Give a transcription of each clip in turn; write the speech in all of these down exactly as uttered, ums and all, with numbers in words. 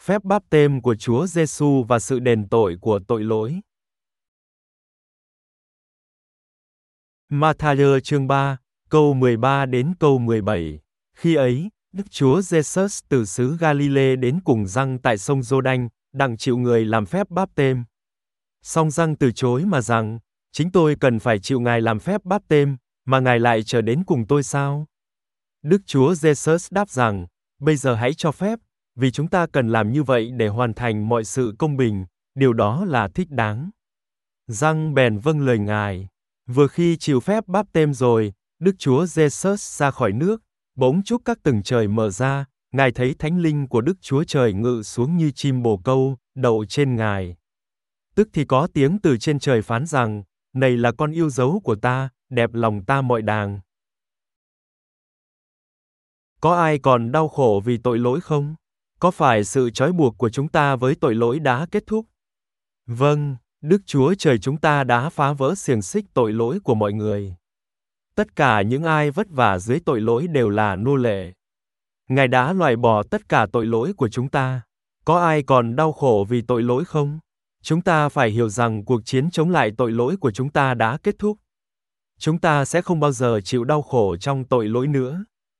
phép báp têm của Chúa Giêsu và sự đền tội của tội lỗi. Ma-tha-giơ chương ba, câu mười ba đến câu mười bảy. Khi ấy, Đức Chúa Giêsus từ xứ Ga-li-lê đến cùng Giăng tại sông Giô-đanh, đặng chịu người làm phép báp têm. Song Giăng từ chối mà rằng, chính tôi cần phải chịu Ngài làm phép báp têm, mà Ngài lại trở đến cùng tôi sao? Đức Chúa Giêsus đáp rằng, bây giờ hãy cho phép, vì chúng ta cần làm như vậy để hoàn thành mọi sự công bình, điều đó là thích đáng. Giăng bèn vâng lời Ngài. Vừa khi chịu phép báp têm rồi, Đức Chúa Giêsus ra khỏi nước, bỗng chúc các tầng trời mở ra, Ngài thấy Thánh Linh của Đức Chúa Trời ngự xuống như chim bồ câu, đậu trên Ngài. Tức thì có tiếng từ trên trời phán rằng, này là con yêu dấu của ta, đẹp lòng ta mọi đàng. Có ai còn đau khổ vì tội lỗi không? Có phải sự trói buộc của chúng ta với tội lỗi đã kết thúc? Vâng, Đức Chúa Trời chúng ta đã phá vỡ xiềng xích tội lỗi của mọi người. Tất cả những ai vất vả dưới tội lỗi đều là nô lệ. Ngài đã loại bỏ tất cả tội lỗi của chúng ta. Có ai còn đau khổ vì tội lỗi không? Chúng ta phải hiểu rằng cuộc chiến chống lại tội lỗi của chúng ta đã kết thúc. Chúng ta sẽ không bao giờ chịu đau khổ trong tội lỗi nữa.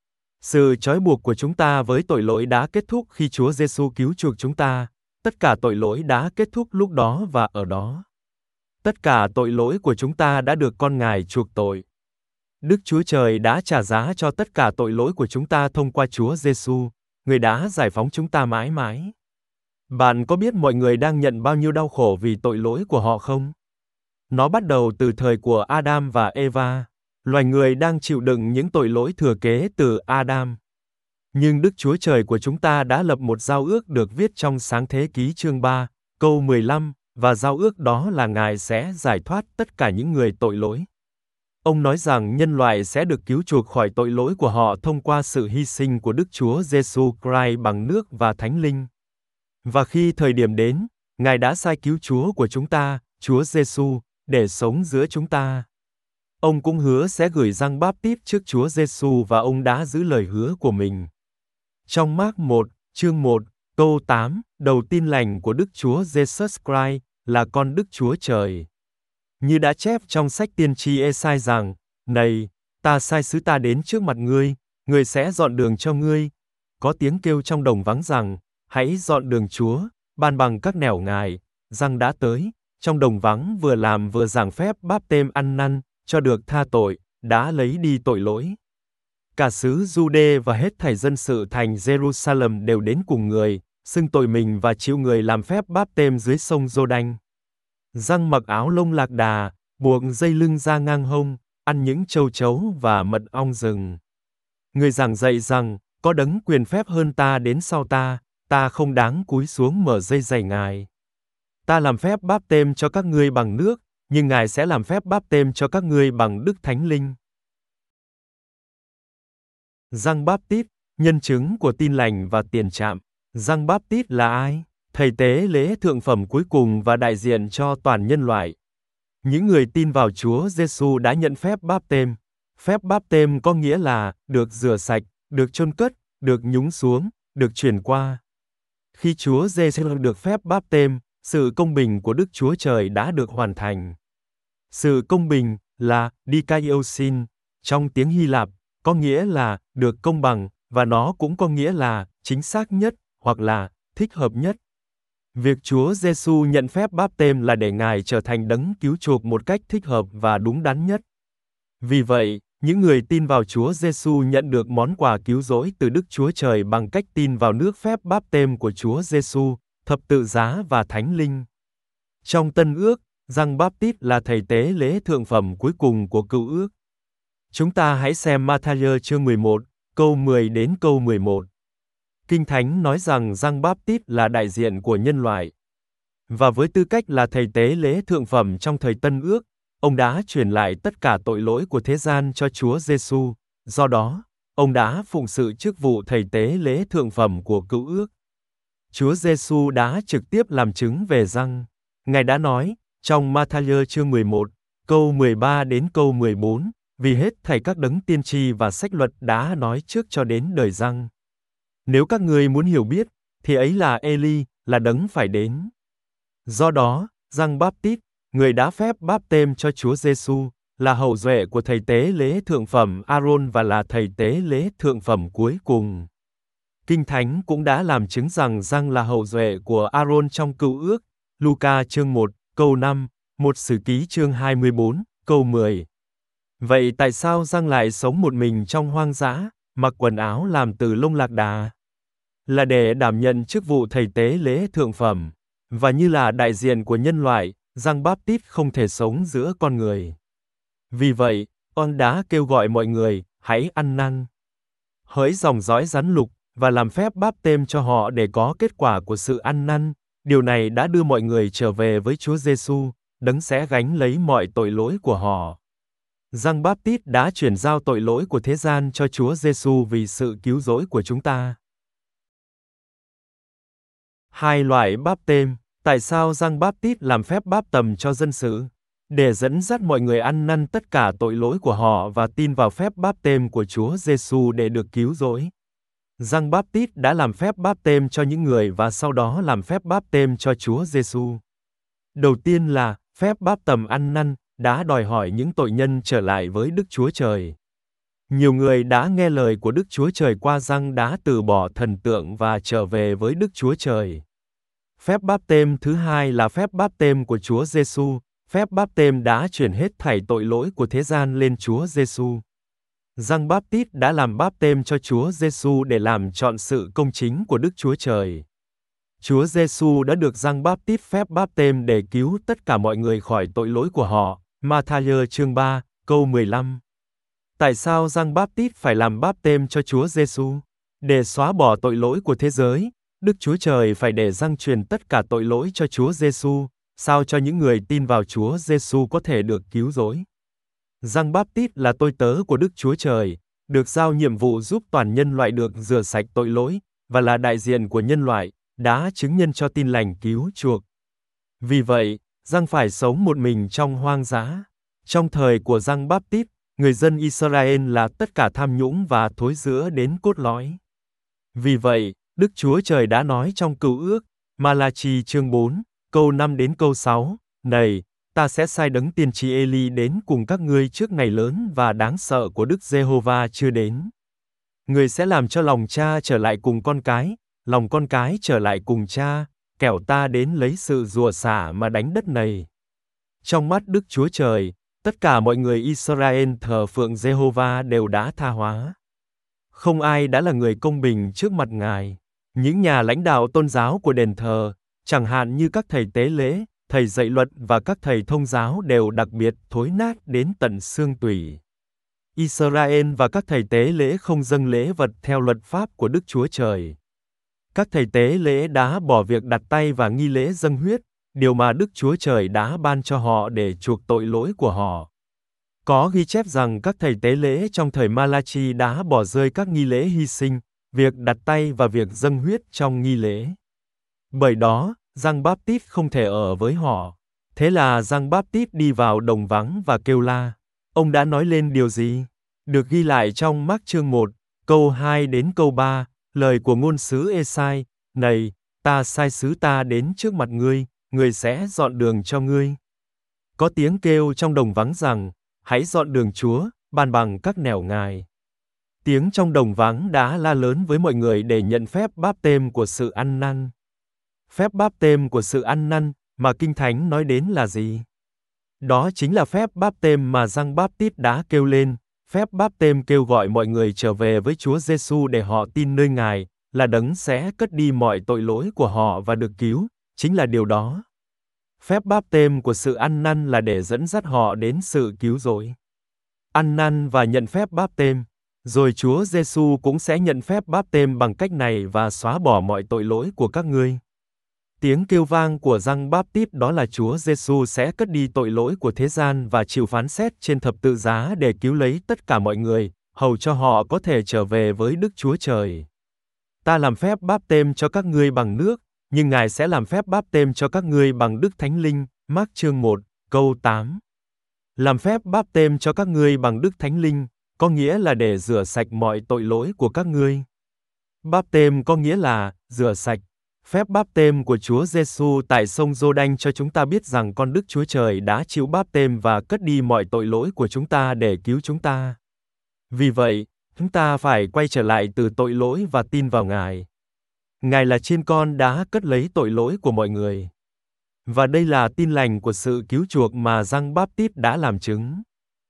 Sự trói buộc của chúng ta với tội lỗi đã kết thúc khi Chúa Giêsu cứu chuộc chúng ta. Tất cả tội lỗi đã kết thúc lúc đó và ở đó. Tất cả tội lỗi của chúng ta đã được con Ngài chuộc tội. Đức Chúa Trời đã trả giá cho tất cả tội lỗi của chúng ta thông qua Chúa Giêsu, Người đã giải phóng chúng ta mãi mãi. Bạn có biết mọi người đang nhận bao nhiêu đau khổ vì tội lỗi của họ không? Nó bắt đầu từ thời của Adam và Eva. Loài người đang chịu đựng những tội lỗi thừa kế từ Adam. Nhưng Đức Chúa Trời của chúng ta đã lập một giao ước được viết trong Sáng Thế Ký chương ba, câu mười lăm, và giao ước đó là Ngài sẽ giải thoát tất cả những người tội lỗi. Ông nói rằng nhân loại sẽ được cứu chuộc khỏi tội lỗi của họ thông qua sự hy sinh của Đức Chúa Giêsu Christ bằng nước và Thánh Linh. Và khi thời điểm đến, Ngài đã sai cứu Chúa của chúng ta, Chúa Giêsu, để sống giữa chúng ta. Ông cũng hứa sẽ gửi Giăng Báp-tít trước Chúa Giêsu và ông đã giữ lời hứa của mình. Trong Mác một, chương một, câu tám, đầu tin lành của Đức Chúa Jesus Christ là con Đức Chúa Trời. Như đã chép trong sách tiên tri Ê-sai rằng, này, ta sai sứ ta đến trước mặt ngươi, ngươi sẽ dọn đường cho ngươi. Có tiếng kêu trong đồng vắng rằng, hãy dọn đường Chúa, ban bằng các nẻo Ngài. Giăng đã tới, trong đồng vắng vừa làm vừa giảng phép báp têm ăn năn, cho được tha tội, đã lấy đi tội lỗi. Cả xứ Giu-đê và hết thảy dân sự thành Jerusalem đều đến cùng người, xưng tội mình và chịu người làm phép báp têm dưới sông Giô-đanh. Giăng mặc áo lông lạc đà, buộc dây lưng ra ngang hông, ăn những châu chấu và mật ong rừng. Người giảng dạy rằng, có đấng quyền phép hơn ta đến sau ta, ta không đáng cúi xuống mở dây giày Ngài. Ta làm phép báp têm cho các ngươi bằng nước, nhưng Ngài sẽ làm phép báp têm cho các ngươi bằng Đức Thánh Linh. Giăng Báp-tít, nhân chứng của tin lành và tiền trạm. Giăng Báp-tít là ai? Thầy tế lễ thượng phẩm cuối cùng và đại diện cho toàn nhân loại. Những người tin vào Chúa Giêsu đã nhận phép báp têm. Phép báp têm có nghĩa là được rửa sạch, được chôn cất, được nhúng xuống, được chuyển qua. Khi Chúa Giêsu được phép báp têm, sự công bình của Đức Chúa Trời đã được hoàn thành. Sự công bình là dikaiosin trong tiếng Hy Lạp, có nghĩa là được công bằng, và nó cũng có nghĩa là chính xác nhất hoặc là thích hợp nhất. Việc Chúa Giêsu nhận phép báp têm là để Ngài trở thành đấng cứu chuộc một cách thích hợp và đúng đắn nhất. Vì vậy, những người tin vào Chúa Giêsu nhận được món quà cứu rỗi từ Đức Chúa Trời bằng cách tin vào nước phép báp têm của Chúa Giêsu, thập tự giá và Thánh Linh. Trong Tân Ước, Giăng Báp-tít là thầy tế lễ thượng phẩm cuối cùng của Cựu Ước. Chúng ta hãy xem Ma-tha-giơ chương mười một, câu mười đến câu mười một. Kinh Thánh nói rằng Giăng Báp-tít là đại diện của nhân loại. Và với tư cách là thầy tế lễ thượng phẩm trong thời Tân Ước, ông đã truyền lại tất cả tội lỗi của thế gian cho Chúa Giêsu. Do đó, ông đã phụng sự chức vụ thầy tế lễ thượng phẩm của Cựu Ước. Chúa Giêsu đã trực tiếp làm chứng về Giăng. Ngài đã nói, trong Ma-tha-giơ chương mười một, câu mười ba đến câu mười bốn, vì hết thảy các đấng tiên tri và sách luật đã nói trước cho đến đời Giăng. Nếu các ngươi muốn hiểu biết, thì ấy là Eli, là đấng phải đến. Do đó, Giăng Báp-tít, người đã phép báp têm cho Chúa Giêsu, là hậu duệ của thầy tế lễ thượng phẩm Aaron và là thầy tế lễ thượng phẩm cuối cùng. Kinh Thánh cũng đã làm chứng rằng Giăng là hậu duệ của Aaron trong Cựu Ước, Luca chương một, câu năm, một Sử Ký chương hai mươi bốn, câu mười. Vậy tại sao Giăng lại sống một mình trong hoang dã, mặc quần áo làm từ lông lạc đà? Là để đảm nhận chức vụ thầy tế lễ thượng phẩm, và như là đại diện của nhân loại, Giăng Báp-tít không thể sống giữa con người. Vì vậy, ông đã kêu gọi mọi người, hãy ăn năn, hỡi dòng dõi rắn lục, và làm phép báp têm cho họ để có kết quả của sự ăn năn. Điều này đã đưa mọi người trở về với Chúa Giêsu, đấng sẽ gánh lấy mọi tội lỗi của họ. Giăng Báp-tít đã chuyển giao tội lỗi của thế gian cho Chúa Giêsu vì sự cứu rỗi của chúng ta. Hai loại báp têm. Tại sao Giăng Báp-tít làm phép báp tầm cho dân sự? Để dẫn dắt mọi người ăn năn tất cả tội lỗi của họ và tin vào phép báp têm của Chúa Giêsu để được cứu rỗi. Giăng Báp-tít đã làm phép báp têm cho những người và sau đó làm phép báp têm cho Chúa Giêsu. Đầu tiên là phép báp tầm ăn năn đã đòi hỏi những tội nhân trở lại với Đức Chúa Trời. Nhiều người đã nghe lời của Đức Chúa Trời qua Giăng đã từ bỏ thần tượng và trở về với Đức Chúa Trời. Phép báp têm thứ hai là phép báp têm của Chúa Giêsu. Phép báp têm đã chuyển hết thảy tội lỗi của thế gian lên Chúa Giêsu. Giăng Báp-tít đã làm báp têm cho Chúa Giêsu để làm trọn sự công chính của Đức Chúa Trời. Chúa Giêsu đã được Giăng Báp-tít phép báp têm để cứu tất cả mọi người khỏi tội lỗi của họ. Ma-tha-iơ chương ba, câu mười lăm. Tại sao Giăng Báp-tít phải làm báp têm cho Chúa Giêsu? Để xóa bỏ tội lỗi của thế giới, Đức Chúa Trời phải để Giăng truyền tất cả tội lỗi cho Chúa Giêsu, sao cho những người tin vào Chúa Giêsu có thể được cứu rỗi. Giăng Báp-tít là tôi tớ của Đức Chúa Trời, được giao nhiệm vụ giúp toàn nhân loại được rửa sạch tội lỗi, và là đại diện của nhân loại, đã chứng nhân cho tin lành cứu chuộc. Vì vậy, Giăng phải sống một mình trong hoang dã. Trong thời của Giăng Báp-tít, người dân Israel là tất cả tham nhũng và thối rữa đến cốt lõi. Vì vậy, Đức Chúa Trời đã nói trong Cựu Ước, Ma-la-chi chương bốn, câu năm đến câu sáu, này, ta sẽ sai đấng tiên tri Eli đến cùng các ngươi trước ngày lớn và đáng sợ của Đức Giê-hô-va chưa đến. Người sẽ làm cho lòng cha trở lại cùng con cái, lòng con cái trở lại cùng cha, kẻo ta đến lấy sự rủa xả mà đánh đất này. Trong mắt Đức Chúa Trời, tất cả mọi người Israel thờ phượng Giê-hô-va đều đã tha hóa. Không ai đã là người công bình trước mặt Ngài. Những nhà lãnh đạo tôn giáo của đền thờ, chẳng hạn như các thầy tế lễ, thầy dạy luật và các thầy thông giáo đều đặc biệt thối nát đến tận xương tủy. Israel và các thầy tế lễ không dâng lễ vật theo luật pháp của Đức Chúa Trời. Các thầy tế lễ đã bỏ việc đặt tay và nghi lễ dâng huyết, điều mà Đức Chúa Trời đã ban cho họ để chuộc tội lỗi của họ. Có ghi chép rằng các thầy tế lễ trong thời Ma-la-chi đã bỏ rơi các nghi lễ hy sinh, việc đặt tay và việc dâng huyết trong nghi lễ. Bởi đó, Giăng Báp-tít không thể ở với họ. Thế là Giăng Báp-tít đi vào đồng vắng và kêu la. Ông đã nói lên điều gì? Được ghi lại trong Mác chương một, câu hai đến câu ba, lời của ngôn sứ Ê-sai, này, ta sai sứ ta đến trước mặt ngươi, ngươi sẽ dọn đường cho ngươi. Có tiếng kêu trong đồng vắng rằng, hãy dọn đường Chúa, ban bằng các nẻo Ngài. Tiếng trong đồng vắng đã la lớn với mọi người để nhận phép báp têm của sự ăn năn. Phép báp têm của sự ăn năn mà Kinh Thánh nói đến là gì? Đó chính là phép báp têm mà Giăng Báp-tít đã kêu lên. Phép báp têm kêu gọi mọi người trở về với Chúa Giêsu để họ tin nơi Ngài, là đấng sẽ cất đi mọi tội lỗi của họ và được cứu, chính là điều đó. Phép báp têm của sự ăn năn là để dẫn dắt họ đến sự cứu rỗi. Ăn năn và nhận phép báp têm, rồi Chúa Giêsu cũng sẽ nhận phép báp têm bằng cách này và xóa bỏ mọi tội lỗi của các ngươi. Tiếng kêu vang của Giăng Báp-tít đó là Chúa Giêsu sẽ cất đi tội lỗi của thế gian và chịu phán xét trên thập tự giá để cứu lấy tất cả mọi người, hầu cho họ có thể trở về với Đức Chúa Trời. Ta làm phép báp têm cho các ngươi bằng nước, nhưng Ngài sẽ làm phép báp têm cho các ngươi bằng Đức Thánh Linh, Mác chương một, câu tám. Làm phép báp têm cho các ngươi bằng Đức Thánh Linh, có nghĩa là để rửa sạch mọi tội lỗi của các ngươi. Báp têm có nghĩa là rửa sạch, Phép báp têm của Chúa Giêsu tại sông Giô-đanh cho chúng ta biết rằng con Đức Chúa Trời đã chịu báp têm và cất đi mọi tội lỗi của chúng ta để cứu chúng ta. Vì vậy, chúng ta phải quay trở lại từ tội lỗi và tin vào Ngài. Ngài là chiên con đã cất lấy tội lỗi của mọi người. Và đây là tin lành của sự cứu chuộc mà Giăng Báp-tít đã làm chứng.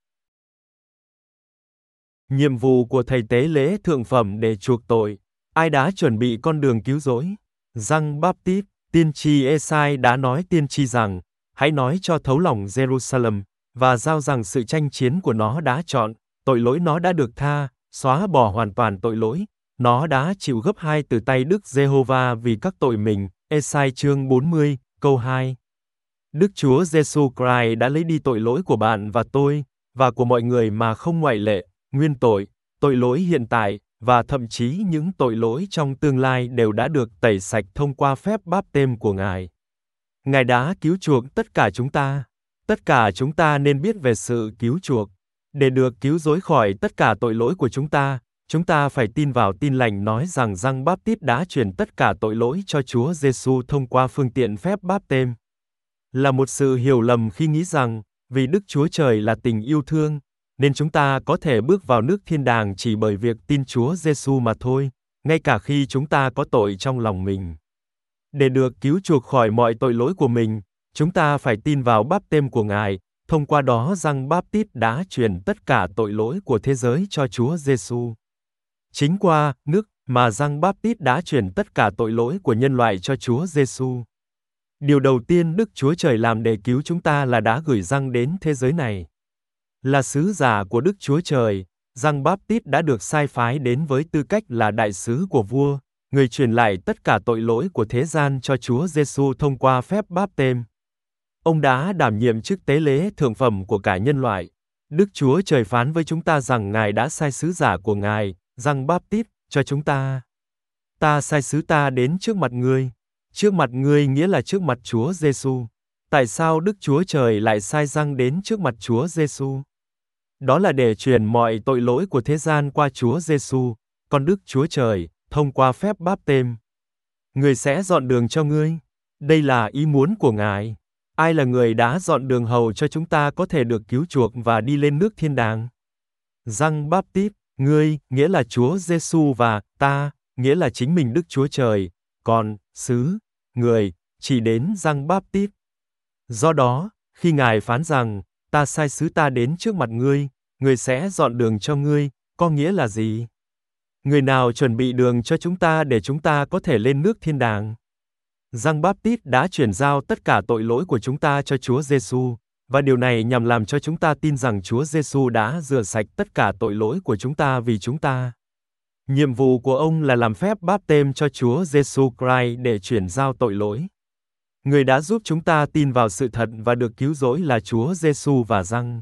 Nhiệm vụ của thầy tế lễ thượng phẩm để chuộc tội. Ai đã chuẩn bị con đường cứu rỗi? Giăng Báp-tít, tiên tri Ê-sai đã nói tiên tri rằng, hãy nói cho thấu lòng Jerusalem, và giao rằng sự tranh chiến của nó đã chọn, tội lỗi nó đã được tha, xóa bỏ hoàn toàn tội lỗi, nó đã chịu gấp hai từ tay Đức Giê-hô-va vì các tội mình. Ê-sai chương bốn mươi, câu hai. Đức Chúa Giêsu Christ đã lấy đi tội lỗi của bạn và tôi, và của mọi người mà không ngoại lệ, nguyên tội, tội lỗi hiện tại, và thậm chí những tội lỗi trong tương lai đều đã được tẩy sạch thông qua phép báp têm của Ngài. Ngài đã cứu chuộc tất cả chúng ta. Tất cả chúng ta nên biết về sự cứu chuộc. Để được cứu rỗi khỏi tất cả tội lỗi của chúng ta, chúng ta phải tin vào tin lành nói rằng Giăng Báp-tít đã truyền tất cả tội lỗi cho Chúa Giêsu thông qua phương tiện phép báp têm. Là một sự hiểu lầm khi nghĩ rằng, vì Đức Chúa Trời là tình yêu thương, nên chúng ta có thể bước vào nước thiên đàng chỉ bởi việc tin Chúa Giêsu mà thôi, ngay cả khi chúng ta có tội trong lòng mình. Để được cứu chuộc khỏi mọi tội lỗi của mình, chúng ta phải tin vào báp têm của Ngài, thông qua đó Giăng Báp-tít đã truyền tất cả tội lỗi của thế giới cho Chúa Giêsu. Chính qua nước mà Giăng Báp-tít đã truyền tất cả tội lỗi của nhân loại cho Chúa Giêsu. Điều đầu tiên Đức Chúa Trời làm để cứu chúng ta là đã gửi Giăng đến thế giới này. Là sứ giả của Đức Chúa Trời, Giăng Báp-tít đã được sai phái đến với tư cách là đại sứ của vua, người truyền lại tất cả tội lỗi của thế gian cho Chúa Giêsu thông qua phép báp têm. Ông đã đảm nhiệm chức tế lễ thượng phẩm của cả nhân loại. Đức Chúa Trời phán với chúng ta rằng Ngài đã sai sứ giả của Ngài, Giăng Báp-tít, cho chúng ta. Ta sai sứ ta đến trước mặt ngươi. Trước mặt ngươi nghĩa là trước mặt Chúa Giêsu. Tại sao Đức Chúa Trời lại sai Giăng đến trước mặt Chúa Giêsu? Đó là để truyền mọi tội lỗi của thế gian qua Chúa Giêsu, con Đức Chúa Trời, thông qua phép báp têm. Người sẽ dọn đường cho ngươi. Đây là ý muốn của Ngài. Ai là người đã dọn đường hầu cho chúng ta có thể được cứu chuộc và đi lên nước thiên đàng? Giăng Báp-tít, ngươi, nghĩa là Chúa Giêsu và ta, nghĩa là chính mình Đức Chúa Trời, còn sứ, người, chỉ đến Giăng Báp-tít. Do đó, khi Ngài phán rằng, ta sai sứ ta đến trước mặt ngươi, người sẽ dọn đường cho ngươi, có nghĩa là gì? Người nào chuẩn bị đường cho chúng ta để chúng ta có thể lên nước thiên đàng? Giăng Báp-tít đã chuyển giao tất cả tội lỗi của chúng ta cho Chúa Giêsu, và điều này nhằm làm cho chúng ta tin rằng Chúa Giêsu đã rửa sạch tất cả tội lỗi của chúng ta vì chúng ta. Nhiệm vụ của ông là làm phép báp têm cho Chúa Giêsu Christ để chuyển giao tội lỗi. Người đã giúp chúng ta tin vào sự thật và được cứu rỗi là Chúa Giêsu và Giăng.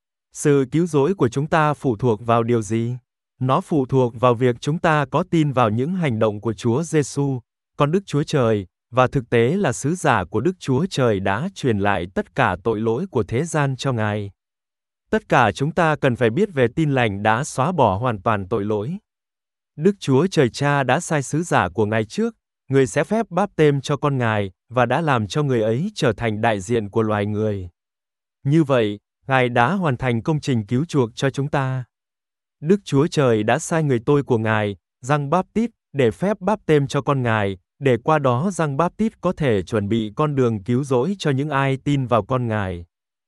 Sự cứu rỗi của chúng ta phụ thuộc vào điều gì? Nó phụ thuộc vào việc chúng ta có tin vào những hành động của Chúa Giêsu, con Đức Chúa Trời, và thực tế là sứ giả của Đức Chúa Trời đã truyền lại tất cả tội lỗi của thế gian cho Ngài. Tất cả chúng ta cần phải biết về tin lành đã xóa bỏ hoàn toàn tội lỗi. Đức Chúa Trời Cha đã sai sứ giả của Ngài trước, người sẽ phép báp têm cho con Ngài, và đã làm cho người ấy trở thành đại diện của loài người. Như vậy, Ngài đã hoàn thành công trình cứu chuộc cho chúng ta. Đức Chúa Trời đã sai người tôi của Ngài, Giăng Báp-tít, để phép báp têm cho con Ngài, để qua đó Giăng Báp-tít có thể chuẩn bị con đường cứu rỗi cho những ai tin vào con Ngài.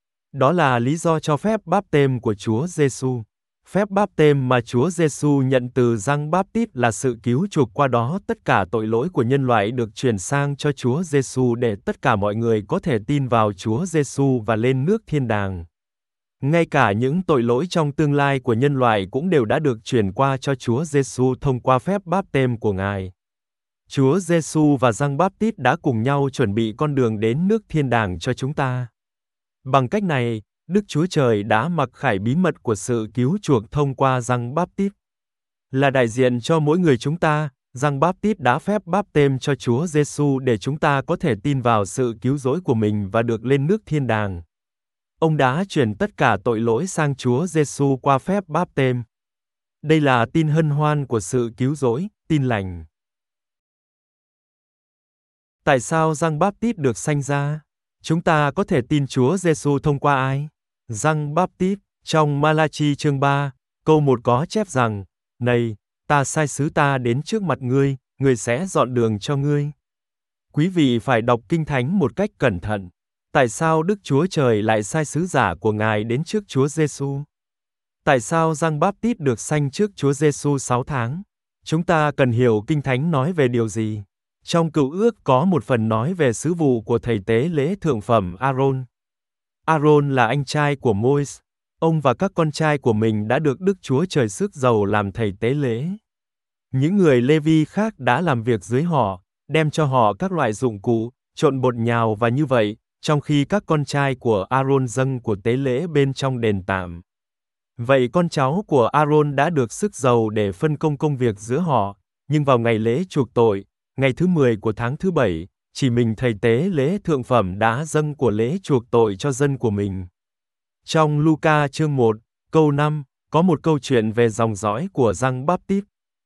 Đó là lý do cho phép báp têm của Chúa Giêsu. Phép báp têm mà Chúa Giêsu nhận từ Giăng Báp-tít là sự cứu chuộc, qua đó tất cả tội lỗi của nhân loại được chuyển sang cho Chúa Giêsu để tất cả mọi người có thể tin vào Chúa Giêsu và lên nước thiên đàng. Ngay cả những tội lỗi trong tương lai của nhân loại cũng đều đã được chuyển qua cho Chúa Giêsu thông qua phép báp têm của Ngài. Chúa Giêsu và Giăng Báp-tít đã cùng nhau chuẩn bị con đường đến nước thiên đàng cho chúng ta. Bằng cách này, Đức Chúa Trời đã mặc khải bí mật của sự cứu chuộc thông qua Giăng Báp-tít. Là đại diện cho mỗi người chúng ta, Giăng Báp-tít đã phép báp têm cho Chúa Giêsu để chúng ta có thể tin vào sự cứu rỗi của mình và được lên nước thiên đàng. Ông đã chuyển tất cả tội lỗi sang Chúa Giêsu qua phép báp têm. Đây là tin hân hoan của sự cứu rỗi, tin lành. Tại sao Giăng Báp-tít được sanh ra? Chúng ta có thể tin Chúa Giêsu thông qua ai? Giăng Báp-tít, trong Ma-la-chi chương ba, câu một có chép rằng, này, ta sai sứ ta đến trước mặt ngươi, ngươi sẽ dọn đường cho ngươi. Quý vị phải đọc Kinh Thánh một cách cẩn thận. Tại sao Đức Chúa Trời lại sai sứ giả của Ngài đến trước Chúa Giêsu? Tại sao Giăng Báp-tít được sanh trước Chúa Giêsu sáu tháng? Chúng ta cần hiểu Kinh Thánh nói về điều gì. Trong Cựu Ước có một phần nói về sứ vụ của thầy tế lễ thượng phẩm Aaron. Aaron là anh trai của Môi-se. Ông và các con trai của mình đã được Đức Chúa Trời xước dầu làm thầy tế lễ. Những người Lê-vi khác đã làm việc dưới họ, đem cho họ các loại dụng cụ, trộn bột nhào và như vậy, trong khi các con trai của Aaron dâng của tế lễ bên trong đền tạm. Vậy con cháu của Aaron đã được sức dầu để phân công công việc giữa họ, nhưng vào ngày lễ chuộc tội, ngày thứ mười của tháng thứ bảy, chỉ mình thầy tế lễ thượng phẩm đã dâng của lễ chuộc tội cho dân của mình. Trong Luca chương một, câu năm, có một câu chuyện về dòng dõi của Giăng Báp-tít.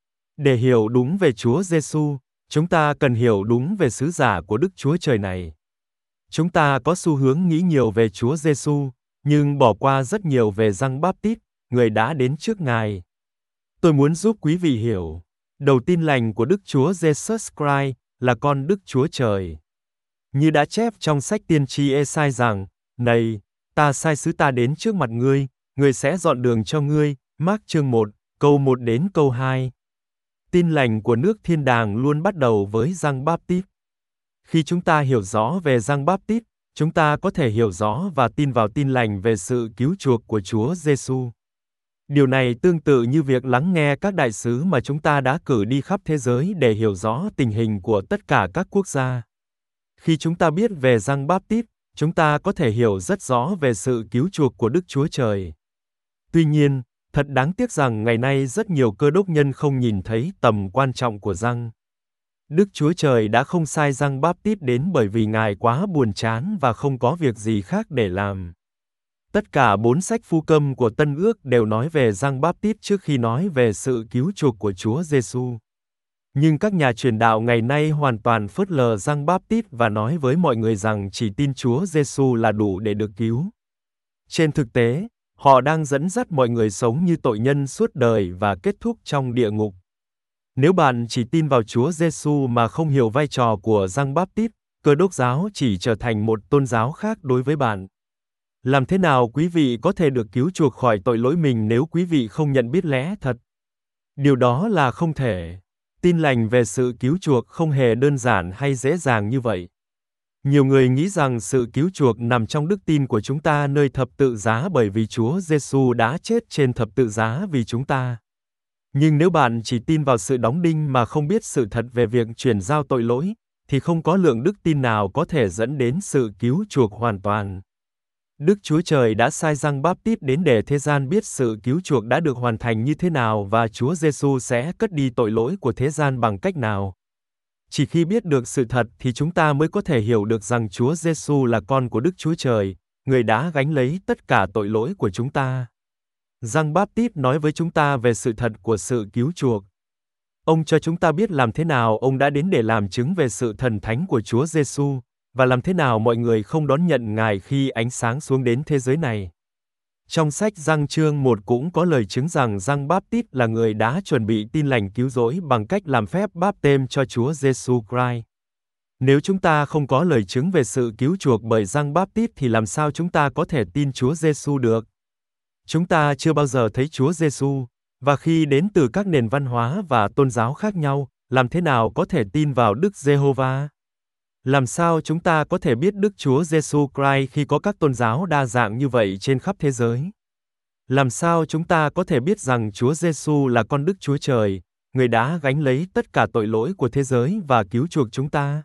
Để hiểu đúng về Chúa Giêsu, chúng ta cần hiểu đúng về sứ giả của Đức Chúa Trời này. Chúng ta có xu hướng nghĩ nhiều về Chúa Giêsu, nhưng bỏ qua rất nhiều về Giăng Báp-tít, người đã đến trước Ngài. Tôi muốn giúp quý vị hiểu, đầu tin lành của Đức Chúa Jesus Christ là con Đức Chúa Trời. Như đã chép trong sách tiên tri Ê-sai rằng, này, ta sai sứ ta đến trước mặt ngươi, ngươi sẽ dọn đường cho ngươi, Mác chương một, câu một đến câu hai. Tin lành của nước thiên đàng luôn bắt đầu với Giăng Báp-tít. Khi chúng ta hiểu rõ về Giăng Báp-tít, chúng ta có thể hiểu rõ và tin vào tin lành về sự cứu chuộc của Chúa Giêsu. Điều này tương tự như việc lắng nghe các đại sứ mà chúng ta đã cử đi khắp thế giới để hiểu rõ tình hình của tất cả các quốc gia. Khi chúng ta biết về Giăng Báp-tít, chúng ta có thể hiểu rất rõ về sự cứu chuộc của Đức Chúa Trời. Tuy nhiên, thật đáng tiếc rằng ngày nay rất nhiều cơ đốc nhân không nhìn thấy tầm quan trọng của Giăng. Đức Chúa Trời đã không sai Giăng Báp-tít đến bởi vì Ngài quá buồn chán và không có việc gì khác để làm. Tất cả bốn sách phu câm của Tân Ước đều nói về Giăng Báp-tít trước khi nói về sự cứu chuộc của Chúa Giêsu. Nhưng các nhà truyền đạo ngày nay hoàn toàn phớt lờ Giăng Báp-tít và nói với mọi người rằng chỉ tin Chúa Giêsu là đủ để được cứu. Trên thực tế, họ đang dẫn dắt mọi người sống như tội nhân suốt đời và kết thúc trong địa ngục. Nếu bạn chỉ tin vào Chúa Giêsu mà không hiểu vai trò của Giăng Báp-tít, Cơ đốc giáo chỉ trở thành một tôn giáo khác đối với bạn. Làm thế nào quý vị có thể được cứu chuộc khỏi tội lỗi mình nếu quý vị không nhận biết lẽ thật? Điều đó là không thể. Tin lành về sự cứu chuộc không hề đơn giản hay dễ dàng như vậy. Nhiều người nghĩ rằng sự cứu chuộc nằm trong đức tin của chúng ta nơi thập tự giá bởi vì Chúa Giêsu đã chết trên thập tự giá vì chúng ta. Nhưng nếu bạn chỉ tin vào sự đóng đinh mà không biết sự thật về việc chuyển giao tội lỗi, thì không có lượng đức tin nào có thể dẫn đến sự cứu chuộc hoàn toàn. Đức Chúa Trời đã sai Giăng Báp-tít đến để thế gian biết sự cứu chuộc đã được hoàn thành như thế nào và Chúa Giêsu sẽ cất đi tội lỗi của thế gian bằng cách nào. Chỉ khi biết được sự thật thì chúng ta mới có thể hiểu được rằng Chúa Giêsu là con của Đức Chúa Trời, người đã gánh lấy tất cả tội lỗi của chúng ta. Giăng Báp-tít nói với chúng ta về sự thật của sự cứu chuộc. Ông cho chúng ta biết làm thế nào ông đã đến để làm chứng về sự thần thánh của Chúa Giêsu và làm thế nào mọi người không đón nhận Ngài khi ánh sáng xuống đến thế giới này. Trong sách Giăng chương một cũng có lời chứng rằng Giăng Báp-tít là người đã chuẩn bị tin lành cứu rỗi bằng cách làm phép báp têm cho Chúa Giêsu Christ. Nếu chúng ta không có lời chứng về sự cứu chuộc bởi Giăng Báp-tít thì làm sao chúng ta có thể tin Chúa Giêsu được? Chúng ta chưa bao giờ thấy Chúa Giêsu, và khi đến từ các nền văn hóa và tôn giáo khác nhau, làm thế nào có thể tin vào Đức Giê-hô-va? Làm sao chúng ta có thể biết Đức Chúa Giêsu Christ khi có các tôn giáo đa dạng như vậy trên khắp thế giới? Làm sao chúng ta có thể biết rằng Chúa Giêsu là con Đức Chúa Trời, người đã gánh lấy tất cả tội lỗi của thế giới và cứu chuộc chúng ta?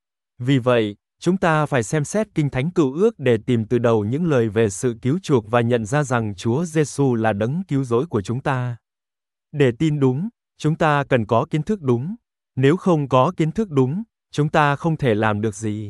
Vì vậy, chúng ta phải xem xét Kinh Thánh Cựu Ước để tìm từ đầu những lời về sự cứu chuộc và nhận ra rằng Chúa Giêsu là đấng cứu rỗi của chúng ta. Để tin đúng, chúng ta cần có kiến thức đúng. Nếu không có kiến thức đúng, chúng ta không thể làm được gì.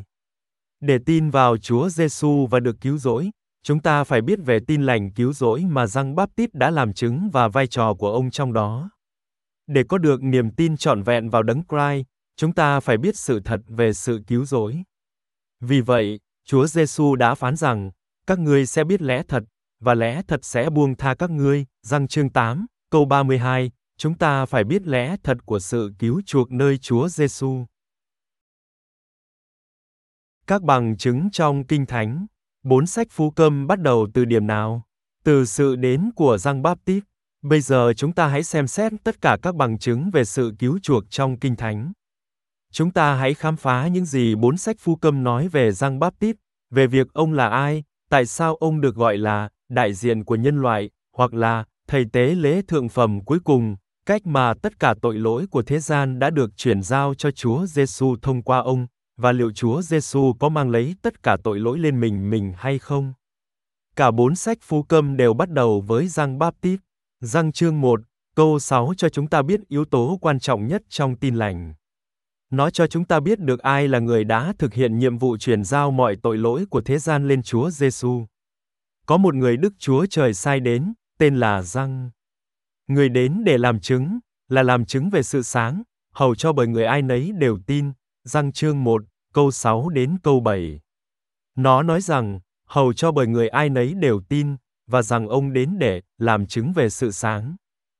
Để tin vào Chúa Giêsu và được cứu rỗi, chúng ta phải biết về tin lành cứu rỗi mà Giăng Báp-tít đã làm chứng và vai trò của ông trong đó. Để có được niềm tin trọn vẹn vào đấng Christ, chúng ta phải biết sự thật về sự cứu rỗi. Vì vậy, Chúa Giêsu đã phán rằng, các ngươi sẽ biết lẽ thật, và lẽ thật sẽ buông tha các ngươi. Giăng chương tám, câu ba mươi hai, chúng ta phải biết lẽ thật của sự cứu chuộc nơi Chúa Giêsu. Các bằng chứng trong Kinh Thánh. Bốn sách Phúc Âm bắt đầu từ điểm nào? Từ sự đến của Giăng Báp-tít. Bây giờ chúng ta hãy xem xét tất cả các bằng chứng về sự cứu chuộc trong Kinh Thánh. Chúng ta hãy khám phá những gì bốn sách Phúc Âm nói về Giăng Báp-tít, về việc ông là ai, tại sao ông được gọi là đại diện của nhân loại, hoặc là thầy tế lễ thượng phẩm cuối cùng, cách mà tất cả tội lỗi của thế gian đã được chuyển giao cho Chúa Giêsu thông qua ông, và liệu Chúa Giêsu có mang lấy tất cả tội lỗi lên mình mình hay không? Cả bốn sách Phúc Âm đều bắt đầu với Giăng Báp-tít. Giăng chương một, câu sáu cho chúng ta biết yếu tố quan trọng nhất trong tin lành. Nó cho chúng ta biết được ai là người đã thực hiện nhiệm vụ truyền giao mọi tội lỗi của thế gian lên Chúa Giêsu. Có một người Đức Chúa Trời sai đến, tên là Giăng. Người đến để làm chứng, là làm chứng về sự sáng, hầu cho bởi người ai nấy đều tin. Giăng chương một, câu sáu đến câu bảy. Nó nói rằng, hầu cho bởi người ai nấy đều tin, và rằng ông đến để làm chứng về sự sáng.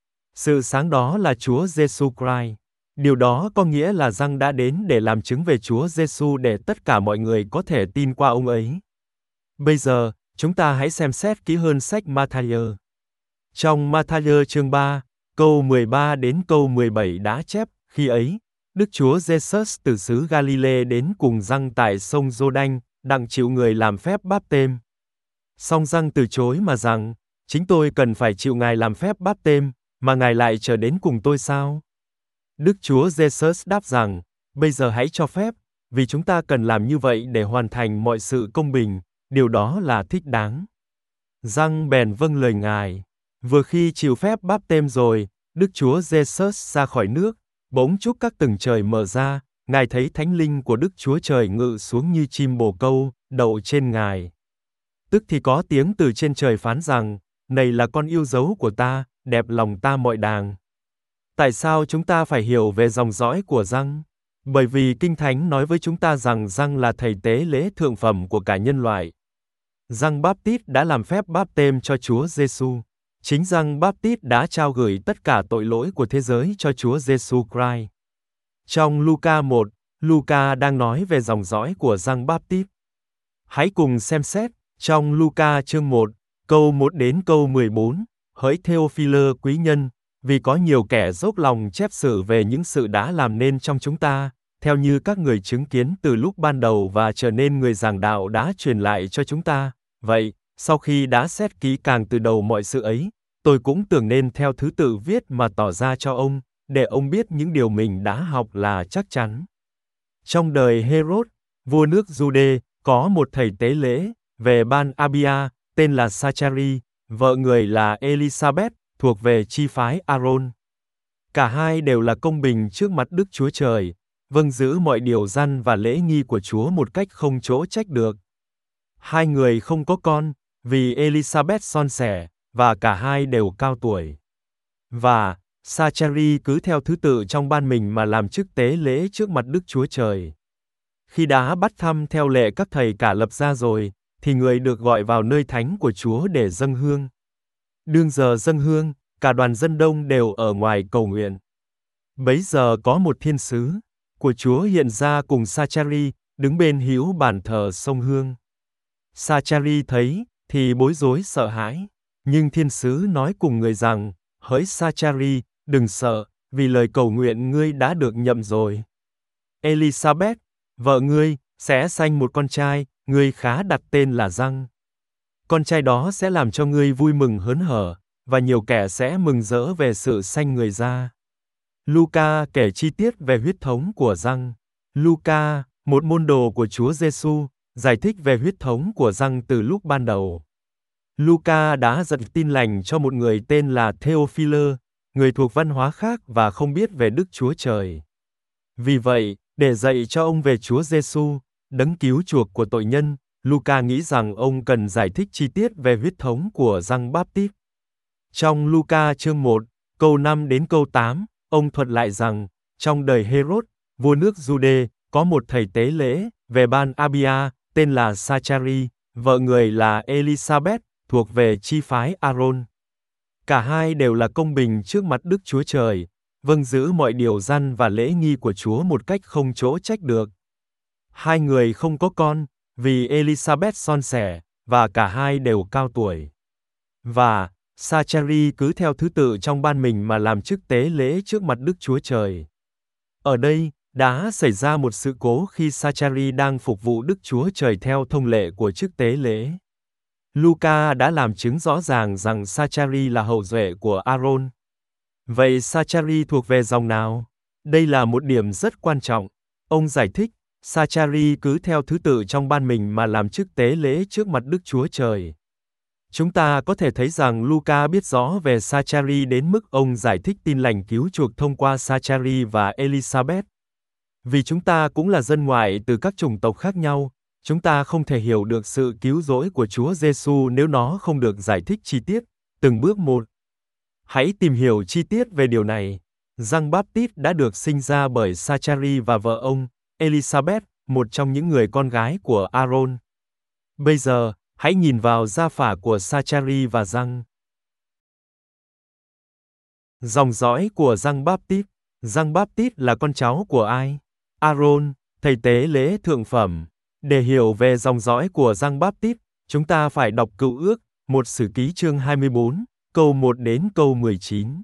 Sự sáng đó là Chúa Giêsu Christ. Điều đó có nghĩa là Giăng đã đến để làm chứng về Chúa Giêsu để tất cả mọi người có thể tin qua ông ấy. Bây giờ, chúng ta hãy xem xét kỹ hơn sách Ma-tha-iơ. Trong Ma-tha-iơ chương ba, câu mười ba đến câu mười bảy đã chép, khi ấy, Đức Chúa Jesus từ xứ Galilee đến cùng Giăng tại sông Giô-đanh, đặng chịu người làm phép báp-têm. Song Giăng từ chối mà rằng, chính tôi cần phải chịu Ngài làm phép báp-têm, mà Ngài lại trở đến cùng tôi sao? Đức Chúa Jesus đáp rằng, bây giờ hãy cho phép, vì chúng ta cần làm như vậy để hoàn thành mọi sự công bình, điều đó là thích đáng. Giăng bèn vâng lời Ngài. Vừa khi chịu phép báp-têm rồi, Đức Chúa Jesus ra khỏi nước, bỗng chúc các tầng trời mở ra, Ngài thấy Thánh Linh của Đức Chúa Trời ngự xuống như chim bồ câu, đậu trên Ngài. Tức thì có tiếng từ trên trời phán rằng, này là con yêu dấu của ta, đẹp lòng ta mọi đàng. Tại sao chúng ta phải hiểu về dòng dõi của Giăng? Bởi vì Kinh Thánh nói với chúng ta rằng Giăng là thầy tế lễ thượng phẩm của cả nhân loại. Giăng Báp-tít đã làm phép báp-têm cho Chúa Giêsu. Chính Giăng Báp-tít đã trao gửi tất cả tội lỗi của thế giới cho Chúa Giêsu Christ. Trong Luca một, Luca đang nói về dòng dõi của Giăng Báp-tít. Hãy cùng xem xét, trong Luca chương một, câu một đến câu mười bốn, hỡi Theophilơ quý nhân, vì có nhiều kẻ dốc lòng chép sử về những sự đã làm nên trong chúng ta, theo như các người chứng kiến từ lúc ban đầu và trở nên người giảng đạo đã truyền lại cho chúng ta. Vậy, sau khi đã xét kỹ càng từ đầu mọi sự ấy, tôi cũng tưởng nên theo thứ tự viết mà tỏ ra cho ông, để ông biết những điều mình đã học là chắc chắn. Trong đời Herod, vua nước Giu-đê, có một thầy tế lễ, về Ban Abia, tên là Sachari, vợ người là Elisabeth, thuộc về chi phái Aaron. Cả hai đều là công bình trước mặt Đức Chúa Trời, vâng giữ mọi điều răn và lễ nghi của Chúa một cách không chỗ trách được. Hai người không có con, vì Elisabeth son sẻ, và cả hai đều cao tuổi. Và, Sachari cứ theo thứ tự trong ban mình mà làm chức tế lễ trước mặt Đức Chúa Trời. Khi đã bắt thăm theo lệ các thầy cả lập ra rồi, thì người được gọi vào nơi thánh của Chúa để dâng hương. Đương giờ dâng hương, cả đoàn dân đông đều ở ngoài cầu nguyện. Bấy giờ có một thiên sứ của Chúa hiện ra cùng Sachari, đứng bên hữu bàn thờ sông hương. Sachari thấy, thì bối rối sợ hãi. Nhưng thiên sứ nói cùng người rằng, hỡi Sachari, đừng sợ, vì lời cầu nguyện ngươi đã được nhậm rồi. Elisabeth, vợ ngươi, sẽ sanh một con trai, ngươi khá đặt tên là Giăng. Con trai đó sẽ làm cho ngươi vui mừng hớn hở, và nhiều kẻ sẽ mừng rỡ về sự sanh người ra. Luca kể chi tiết về huyết thống của Giăng. Luca, một môn đồ của Chúa Giêsu, giải thích về huyết thống của Giăng từ lúc ban đầu. Luca đã dẫn tin lành cho một người tên là Theophilơ, người thuộc văn hóa khác và không biết về Đức Chúa Trời. Vì vậy, để dạy cho ông về Chúa Giêsu, đấng cứu chuộc của tội nhân, Luca nghĩ rằng ông cần giải thích chi tiết về huyết thống của Giăng Báp-tít. Trong Luca chương một, câu năm đến câu tám, ông thuật lại rằng, trong đời Herod, vua nước Jude, có một thầy tế lễ, về ban Abia, tên là Sachari, vợ người là Elizabeth, thuộc về chi phái Aaron. Cả hai đều là công bình trước mặt Đức Chúa Trời, vâng giữ mọi điều răn và lễ nghi của Chúa một cách không chỗ trách được. Hai người không có con, vì Elizabeth son sẻ, và cả hai đều cao tuổi. Và, Sachari cứ theo thứ tự trong ban mình mà làm chức tế lễ trước mặt Đức Chúa Trời. Ở đây, đã xảy ra một sự cố khi Sachari đang phục vụ Đức Chúa Trời theo thông lệ của chức tế lễ. Luca đã làm chứng rõ ràng rằng Sachari là hậu duệ của Aaron. Vậy Sachari thuộc về dòng nào? Đây là một điểm rất quan trọng. Ông giải thích, Sachari cứ theo thứ tự trong ban mình mà làm chức tế lễ trước mặt Đức Chúa Trời. Chúng ta có thể thấy rằng Luca biết rõ về Sachari đến mức ông giải thích tin lành cứu chuộc thông qua Sachari và Elizabeth. Vì chúng ta cũng là dân ngoại từ các chủng tộc khác nhau, chúng ta không thể hiểu được sự cứu rỗi của Chúa Giêsu nếu nó không được giải thích chi tiết, từng bước một. Hãy tìm hiểu chi tiết về điều này. Giăng Báp-tít đã được sinh ra bởi Sachari và vợ ông, Elizabeth, một trong những người con gái của Aaron. Bây giờ, hãy nhìn vào gia phả của Sachari và Giăng. Dòng dõi của Giăng Báp-tít. Giăng Báp-tít là con cháu của ai? Aaron, thầy tế lễ thượng phẩm. Để hiểu về dòng dõi của Giăng Báp-tít, chúng ta phải đọc Cựu Ước, một Sử Ký chương hai mươi bốn, câu một đến câu mười chín.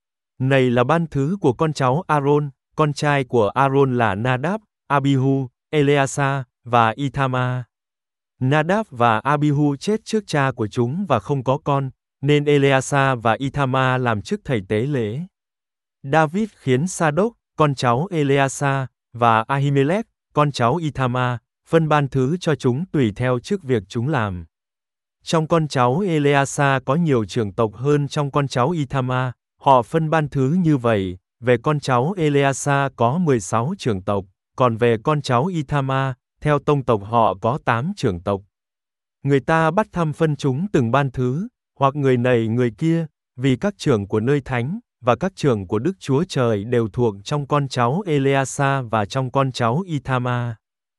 Này là ban thứ của con cháu Aaron, con trai của Aaron là Nadab, Abihu, Eleasa và Ithama. Nadab và Abihu chết trước cha của chúng và không có con, nên Eleasa và Ithama làm chức thầy tế lễ. David khiến Sa-đốc, con cháu Eleasa, và Ahimelech, con cháu Ithama, phân ban thứ cho chúng tùy theo chức việc chúng làm. Trong con cháu Eleasa có nhiều trưởng tộc hơn trong con cháu Ithama, họ phân ban thứ như vậy, về con cháu Eleasa có mười sáu trưởng tộc, còn về con cháu Ithama, theo tông tộc họ có tám trưởng tộc. Người ta bắt thăm phân chúng từng ban thứ, hoặc người này người kia, vì các trưởng của nơi thánh, và các trưởng của Đức Chúa Trời đều thuộc trong con cháu Eleasa và trong con cháu Ithama.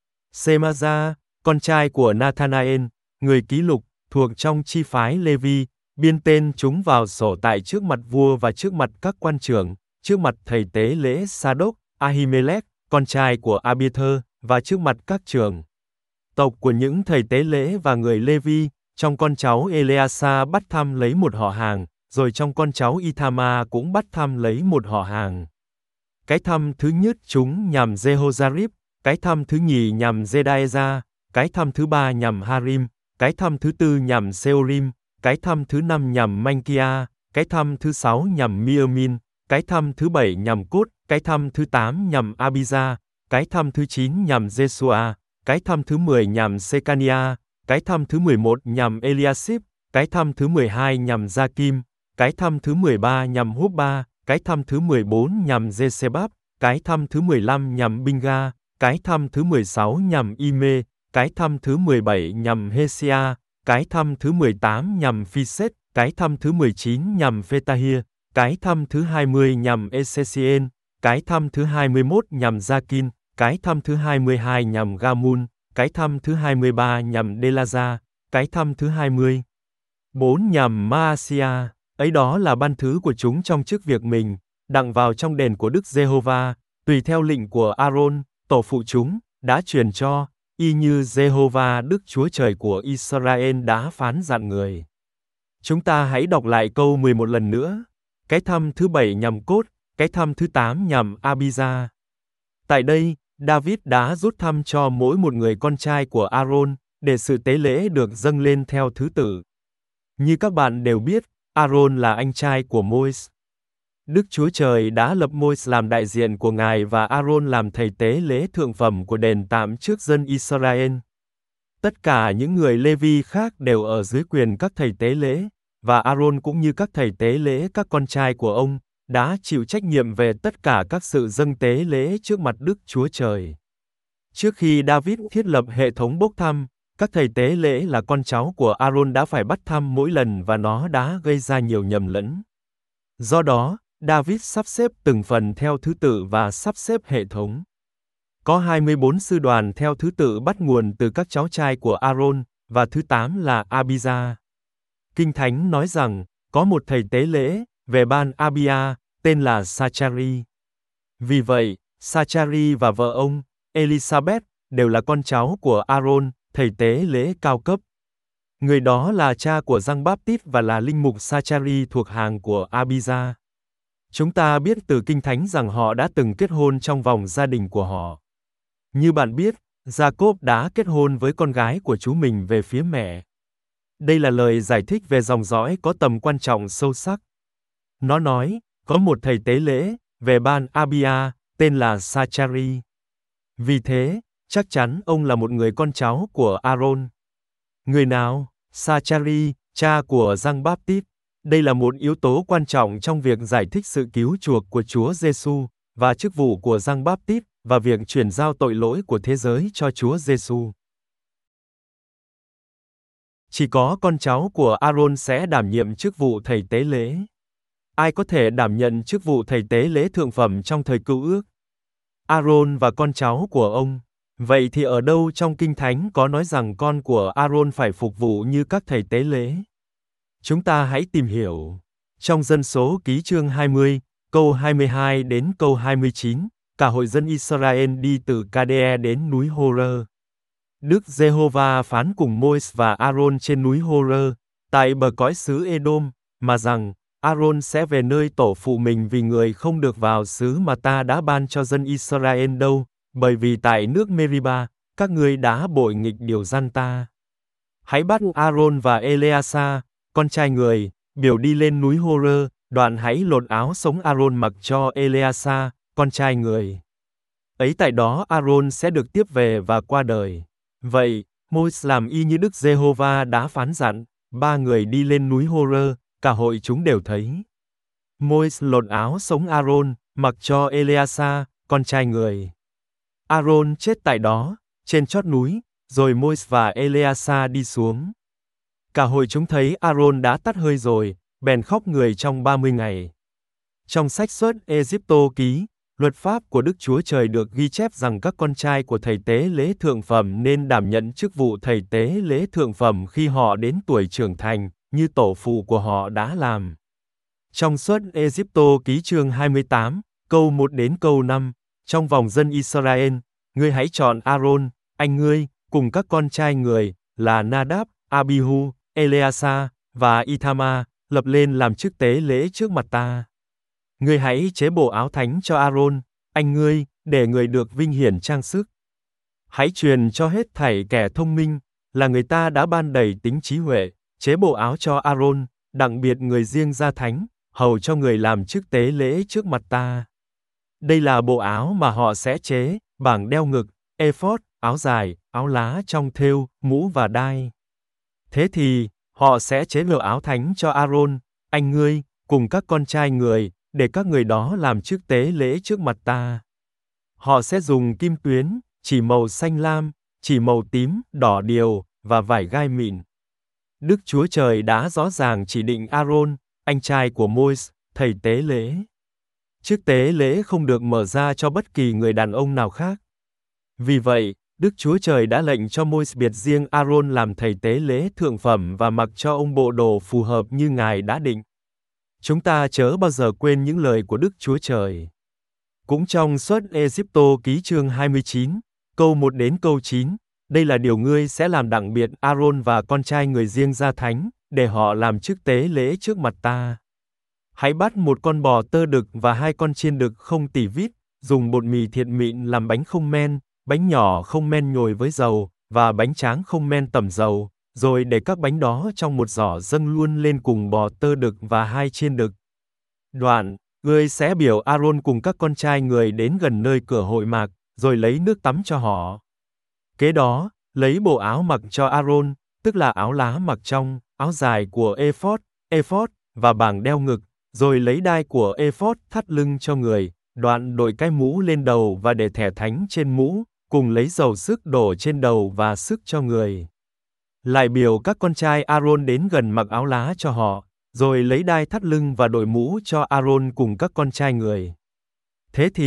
Semaja, con trai của Nathanael, người ký lục, thuộc trong chi phái Lê-vi, biên tên chúng vào sổ tại trước mặt vua và trước mặt các quan trưởng, trước mặt thầy tế lễ Sa-đốc, Ahimelech, con trai của Abiathar, và trước mặt các trưởng tộc của những thầy tế lễ và người Lê-vi, trong con cháu Eleasa bắt thăm lấy một họ hàng, rồi trong con cháu Ithama cũng bắt thăm lấy một họ hàng. Cái thăm thứ nhất chúng nhằm Jehoiarib, cái thăm thứ nhì nhằm Jedaeza, cái thăm thứ ba nhằm Harim, cái thăm thứ tư nhằm Seorim, cái thăm thứ năm nhằm Mankia, cái thăm thứ sáu nhằm Miamin, cái thăm thứ bảy nhằm Cốt, cái thăm thứ tám nhằm Abijah, cái thăm thứ chín nhằm Jesua, cái thăm thứ mười nhằm Sekania, cái thăm thứ mười một nhằm Eliasib, cái thăm thứ mười hai nhằm Gia-kim, cái thăm thứ mười ba nhằm Húp-ba, cái thăm thứ mười bốn nhằm Giê-sê-báp, cái thăm thứ mười lăm nhằm Binga, cái thăm thứ mười sáu nhằm Ime, cái thăm thứ mười bảy nhằm Hesia, cái thăm thứ mười tám nhằm Phi-xét, cái thăm thứ mười chín nhằm Phê-ta-hia, cái thăm thứ hai mươi nhằm Ê-xê-xi-ên, cái thăm thứ hai mươi mốt nhằm Gia-kin, cái thăm thứ hai mươi hai nhằm Ga-mun, cái thăm thứ hai mươi ba nhằm Đê-la-gia, cái thăm thứ hai mươi bốn nhằm Ma-a-si-a. Ấy đó là ban thứ của chúng trong chức việc mình, đặng vào trong đền của Đức Giê-hô-va, tùy theo lệnh của Aaron, tổ phụ chúng, đã truyền cho, y như Giê-hô-va Đức Chúa Trời của Israel đã phán dặn người. Chúng ta hãy đọc lại câu mười một lần nữa. Cái thăm thứ bảy nhằm Cốt, cái thăm thứ tám nhằm Abijah. Tại đây, David đã rút thăm cho mỗi một người con trai của Aaron, để sự tế lễ được dâng lên theo thứ tự. Như các bạn đều biết, Aaron là anh trai của Môi-se. Đức Chúa Trời đã lập Môi-se làm đại diện của Ngài và Aaron làm thầy tế lễ thượng phẩm của đền tạm trước dân Israel. Tất cả những người Lê-vi khác đều ở dưới quyền các thầy tế lễ, và Aaron cũng như các thầy tế lễ các con trai của ông, đã chịu trách nhiệm về tất cả các sự dâng tế lễ trước mặt Đức Chúa Trời. Trước khi David thiết lập hệ thống bốc thăm, các thầy tế lễ là con cháu của Aaron đã phải bắt thăm mỗi lần và nó đã gây ra nhiều nhầm lẫn. Do đó, David sắp xếp từng phần theo thứ tự và sắp xếp hệ thống. Có hai mươi bốn sư đoàn theo thứ tự bắt nguồn từ các cháu trai của Aaron, và thứ tám là Abijah. Kinh Thánh nói rằng, có một thầy tế lễ, về ban Abia, tên là Sachari. Vì vậy, Sachari và vợ ông, Elizabeth, đều là con cháu của Aaron, thầy tế lễ cao cấp. Người đó là cha của Giăng Báp-tít và là linh mục Sachari thuộc hàng của Abijah. Chúng ta biết từ Kinh Thánh rằng họ đã từng kết hôn trong vòng gia đình của họ. Như bạn biết, Jacob đã kết hôn với con gái của chú mình về phía mẹ. Đây là lời giải thích về dòng dõi có tầm quan trọng sâu sắc. Nó nói, có một thầy tế lễ, về ban Abia, tên là Sachari. Vì thế, chắc chắn ông là một người con cháu của Aaron. Người nào? Sachari, cha của Giăng Báp-tít. Đây là một yếu tố quan trọng trong việc giải thích sự cứu chuộc của Chúa Giêsu và chức vụ của Giăng Báp-tít và việc chuyển giao tội lỗi của thế giới cho Chúa Giêsu. Chỉ có con cháu của Aaron sẽ đảm nhiệm chức vụ thầy tế lễ. Ai có thể đảm nhận chức vụ thầy tế lễ thượng phẩm trong thời Cựu Ước? Aaron và con cháu của ông. Vậy thì ở đâu trong Kinh Thánh có nói rằng con của Aaron phải phục vụ như các thầy tế lễ? Chúng ta hãy tìm hiểu. Trong Dân số ký chương hai mươi, câu hai mươi hai đến câu hai mươi chín, cả hội dân Israel đi từ Ca-đe đến núi Hô-rơ. Đức Giê-hô-va phán cùng Môi-se và Aaron trên núi Hô-rơ, tại bờ cõi xứ Ê-đôm, mà rằng, Aaron sẽ về nơi tổ phụ mình vì người không được vào xứ mà ta đã ban cho dân Israel đâu, bởi vì tại nước Meriba, các ngươi đã bội nghịch điều răn ta. Hãy bắt Aaron và Eleasa, con trai người, biểu đi lên núi Hô-rơ, đoạn hãy lột áo sống Aaron mặc cho Eleasa, con trai người. Ấy tại đó Aaron sẽ được tiếp về và qua đời. Vậy, Môi-se làm y như Đức Giê-hô-va đã phán dặn, ba người đi lên núi Hô-rơ, cả hội chúng đều thấy. Môi-se lột áo sống Aaron, mặc cho Eleasa, con trai người. Aaron chết tại đó, trên chót núi, rồi Môi-se và Eleasa đi xuống. Cả hội chúng thấy Aaron đã tắt hơi rồi, bèn khóc người trong ba mươi ngày. Trong sách Xuất Ê-díp-tô ký, luật pháp của Đức Chúa Trời được ghi chép rằng các con trai của thầy tế lễ thượng phẩm nên đảm nhận chức vụ thầy tế lễ thượng phẩm khi họ đến tuổi trưởng thành, như tổ phụ của họ đã làm. Trong Xuất Ê-díp-tô ký chương hai mươi tám, câu một đến câu năm, trong vòng dân Israel, ngươi hãy chọn Aaron, anh ngươi, cùng các con trai người, là Nadab, Abihu, Eleasa, và Ithama, lập lên làm chức tế lễ trước mặt ta. Ngươi hãy chế bộ áo thánh cho Aaron, anh ngươi, để người được vinh hiển trang sức. Hãy truyền cho hết thảy kẻ thông minh, là người ta đã ban đầy tính trí huệ, chế bộ áo cho Aaron, đặc biệt người riêng gia thánh, hầu cho người làm chức tế lễ trước mặt ta. Đây là bộ áo mà họ sẽ chế, bảng đeo ngực, ephod, áo dài, áo lá trong thêu, mũ và đai. Thế thì, họ sẽ chế lựa áo thánh cho Aaron, anh ngươi, cùng các con trai người, để các người đó làm chức tế lễ trước mặt ta. Họ sẽ dùng kim tuyến, chỉ màu xanh lam, chỉ màu tím, đỏ điều, và vải gai mịn. Đức Chúa Trời đã rõ ràng chỉ định Aaron, anh trai của Môi-se, thầy tế lễ. Chức tế lễ không được mở ra cho bất kỳ người đàn ông nào khác. Vì vậy, Đức Chúa Trời đã lệnh cho Môi-se biệt riêng Aaron làm thầy tế lễ thượng phẩm và mặc cho ông bộ đồ phù hợp như Ngài đã định. Chúng ta chớ bao giờ quên những lời của Đức Chúa Trời. Cũng trong Xuất Ê-díp-tô ký chương hai mươi chín, câu một đến câu chín, đây là điều ngươi sẽ làm đặc biệt Aaron và con trai người riêng gia thánh, để họ làm chức tế lễ trước mặt ta. Hãy bắt một con bò tơ đực và hai con chiên đực không tỉ vít, dùng bột mì thiệt mịn làm bánh không men, bánh nhỏ không men nhồi với dầu, và bánh tráng không men tẩm dầu, rồi để các bánh đó trong một giỏ dâng luôn lên cùng bò tơ đực và hai chiên đực. Đoạn, ngươi sẽ biểu Aaron cùng các con trai người đến gần nơi cửa hội mạc, rồi lấy nước tắm cho họ. Kế đó, lấy bộ áo mặc cho Aaron, tức là áo lá mặc trong, áo dài của ephod, ephod, và bảng đeo ngực, rồi lấy đai của ephod thắt lưng cho người, đoạn đội cái mũ lên đầu và để thẻ thánh trên mũ, cùng lấy dầu sức đổ trên đầu và sức cho người. Lại biểu các con trai Aaron đến gần mặc áo lá cho họ, rồi lấy đai thắt lưng và đội mũ cho Aaron cùng các con trai người. Thế thì,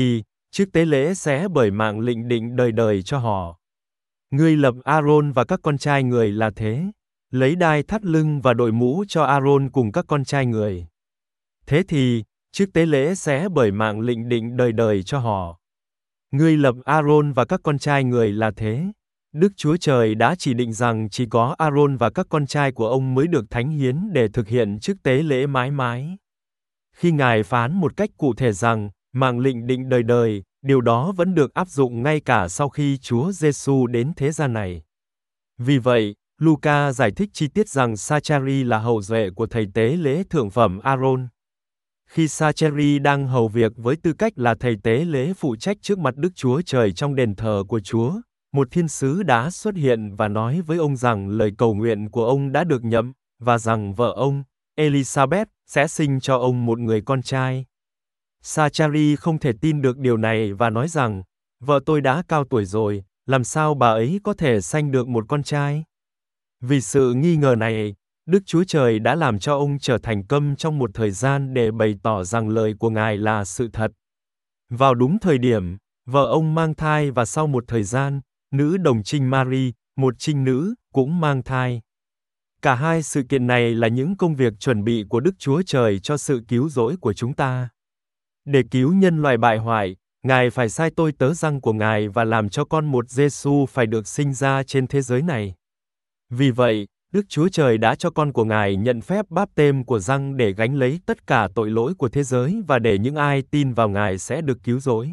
trước tế lễ sẽ bởi mạng lệnh định đời đời cho họ. Ngươi lập Aaron và các con trai người là thế. Lấy đai thắt lưng và đội mũ cho Aaron cùng các con trai người. Thế thì, trước tế lễ sẽ bởi mạng lệnh định đời đời cho họ. Ngươi lập Aaron và các con trai người là thế. Đức Chúa Trời đã chỉ định rằng chỉ có Aaron và các con trai của ông mới được thánh hiến để thực hiện chức tế lễ mãi mãi. Khi Ngài phán một cách cụ thể rằng, mạng lệnh định đời đời, điều đó vẫn được áp dụng ngay cả sau khi Chúa Giêsu đến thế gian này. Vì vậy, Luca giải thích chi tiết rằng Sachari là hậu duệ của thầy tế lễ thượng phẩm Aaron. Khi Sachari đang hầu việc với tư cách là thầy tế lễ phụ trách trước mặt Đức Chúa Trời trong đền thờ của Chúa, một thiên sứ đã xuất hiện và nói với ông rằng lời cầu nguyện của ông đã được nhậm, và rằng vợ ông, Elizabeth, sẽ sinh cho ông một người con trai. Sachari không thể tin được điều này và nói rằng, vợ tôi đã cao tuổi rồi, làm sao bà ấy có thể sanh được một con trai? Vì sự nghi ngờ này, Đức Chúa Trời đã làm cho ông trở thành câm trong một thời gian để bày tỏ rằng lời của Ngài là sự thật. Vào đúng thời điểm, vợ ông mang thai và sau một thời gian, nữ đồng trinh Mary, một trinh nữ, cũng mang thai. Cả hai sự kiện này là những công việc chuẩn bị của Đức Chúa Trời cho sự cứu rỗi của chúng ta. Để cứu nhân loại bại hoại, Ngài phải sai tôi tớ răng của Ngài và làm cho con một Giêsu phải được sinh ra trên thế giới này. Vì vậy, Đức Chúa Trời đã cho con của Ngài nhận phép báp têm của răng để gánh lấy tất cả tội lỗi của thế giới và để những ai tin vào Ngài sẽ được cứu rỗi.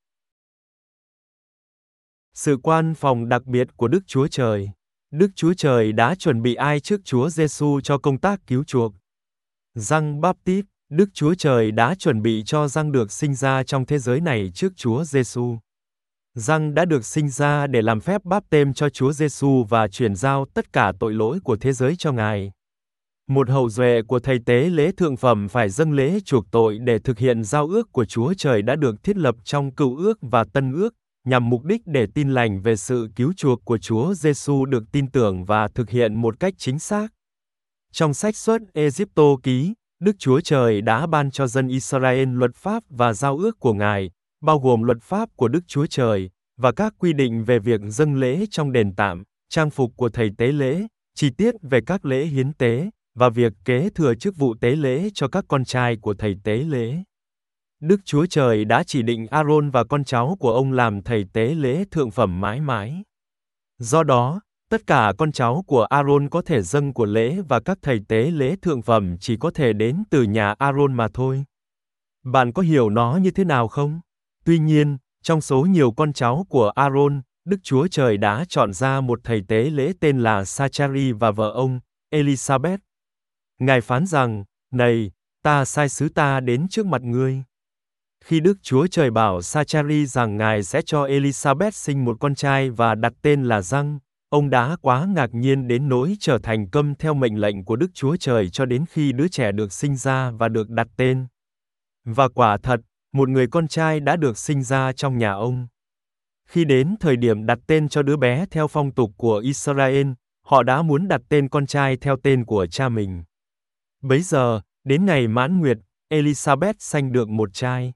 Sự quan phòng đặc biệt của Đức Chúa Trời. Đức Chúa Trời đã chuẩn bị ai trước Chúa Giêsu cho công tác cứu chuộc. Giăng Báp-tít, Đức Chúa Trời đã chuẩn bị cho Giăng được sinh ra trong thế giới này trước Chúa Giêsu. Giăng đã được sinh ra để làm phép báp têm cho Chúa Giêsu và chuyển giao tất cả tội lỗi của thế giới cho Ngài. Một hậu duệ của thầy tế lễ thượng phẩm phải dâng lễ chuộc tội để thực hiện giao ước của Chúa Trời đã được thiết lập trong Cựu ước và Tân ước, nhằm mục đích để tin lành về sự cứu chuộc của Chúa Giêsu được tin tưởng và thực hiện một cách chính xác. Trong sách Xuất Ê-díp-tô ký, Đức Chúa Trời đã ban cho dân Israel luật pháp và giao ước của Ngài, bao gồm luật pháp của Đức Chúa Trời, và các quy định về việc dâng lễ trong đền tạm, trang phục của thầy tế lễ, chi tiết về các lễ hiến tế, và việc kế thừa chức vụ tế lễ cho các con trai của thầy tế lễ. Đức Chúa Trời đã chỉ định Aaron và con cháu của ông làm thầy tế lễ thượng phẩm mãi mãi. Do đó, tất cả con cháu của Aaron có thể dâng của lễ và các thầy tế lễ thượng phẩm chỉ có thể đến từ nhà Aaron mà thôi. Bạn có hiểu nó như thế nào không? Tuy nhiên, trong số nhiều con cháu của Aaron, Đức Chúa Trời đã chọn ra một thầy tế lễ tên là Sachari và vợ ông, Elizabeth. Ngài phán rằng, này, ta sai sứ ta đến trước mặt ngươi. Khi Đức Chúa Trời bảo Sachari rằng Ngài sẽ cho Elizabeth sinh một con trai và đặt tên là Giăng, ông đã quá ngạc nhiên đến nỗi trở thành câm theo mệnh lệnh của Đức Chúa Trời cho đến khi đứa trẻ được sinh ra và được đặt tên. Và quả thật, một người con trai đã được sinh ra trong nhà ông. Khi đến thời điểm đặt tên cho đứa bé theo phong tục của Israel, họ đã muốn đặt tên con trai theo tên của cha mình. Bấy giờ, đến ngày mãn nguyệt, Elizabeth sanh được một trai.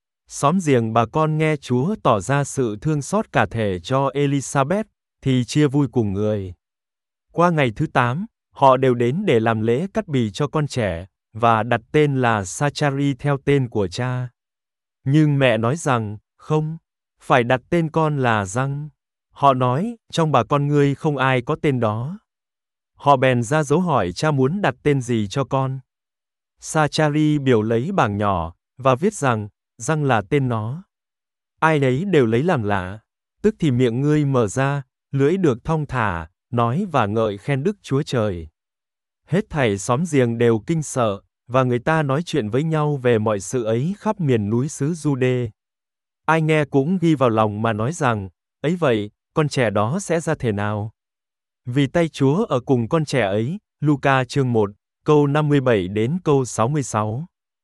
Xóm giềng bà con nghe Chúa tỏ ra sự thương xót cả thể cho Elizabeth, thì chia vui cùng người. Qua ngày thứ tám, họ đều đến để làm lễ cắt bì cho con trẻ, và đặt tên là Sachari theo tên của cha. Nhưng mẹ nói rằng, không, phải đặt tên con là Giăng. Họ nói, trong bà con ngươi không ai có tên đó. Họ bèn ra dấu hỏi cha muốn đặt tên gì cho con. Sachari biểu lấy bảng nhỏ, và viết rằng, Giăng là tên nó. Ai nấy đều lấy làm lạ. Tức thì miệng ngươi mở ra, lưỡi được thong thả, nói và ngợi khen Đức Chúa Trời. Hết thảy xóm giềng đều kinh sợ, và người ta nói chuyện với nhau về mọi sự ấy khắp miền núi xứ Giu-đê. Ai nghe cũng ghi vào lòng mà nói rằng, ấy vậy, con trẻ đó sẽ ra thể nào? Vì tay Chúa ở cùng con trẻ ấy, Luca chương một, câu năm mươi bảy đến câu sáu mươi sáu.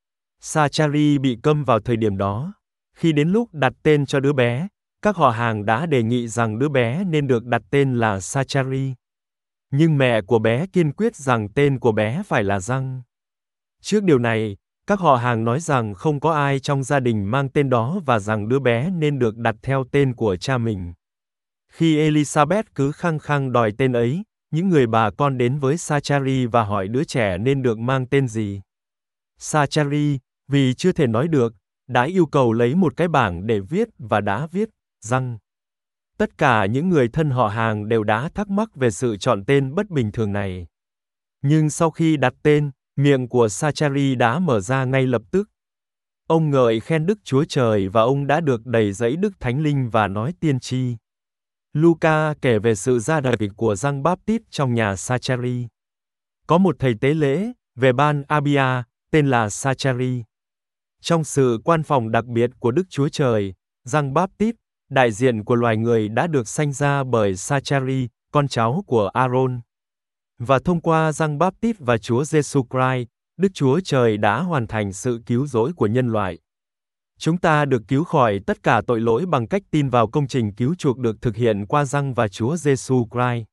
Sachari bị câm vào thời điểm đó. Khi đến lúc đặt tên cho đứa bé, các họ hàng đã đề nghị rằng đứa bé nên được đặt tên là Sachari. Nhưng mẹ của bé kiên quyết rằng tên của bé phải là Giăng. Trước điều này, Các họ hàng nói rằng không có ai trong gia đình mang tên đó và rằng đứa bé nên được đặt theo tên của cha mình. Khi Elizabeth cứ khăng khăng đòi tên ấy, những người bà con đến với Zachary và hỏi đứa trẻ nên được mang tên gì. Zachary, vì chưa thể nói được, đã yêu cầu lấy một cái bảng để viết và đã viết rằng tất cả những người thân họ hàng đều đã thắc mắc về sự chọn tên bất bình thường này. Nhưng sau khi đặt tên, miệng của Zachary đã mở ra ngay lập tức. Ông ngợi khen Đức Chúa Trời và ông đã được đầy dẫy Đức Thánh Linh và nói tiên tri. Luca kể về sự ra đời của Giăng Báp-tít trong nhà Zachary. Có một thầy tế lễ, về ban Abia, tên là Zachary. Trong sự quan phòng đặc biệt của Đức Chúa Trời, Giăng Báp-tít, đại diện của loài người đã được sanh ra bởi Zachary, con cháu của Aaron. Và thông qua Giăng Báp-tít và Chúa Giêsu Christ, Đức Chúa Trời đã hoàn thành sự cứu rỗi của nhân loại. Chúng ta được cứu khỏi tất cả tội lỗi bằng cách tin vào công trình cứu chuộc được thực hiện qua Giăng và Chúa Giêsu Christ.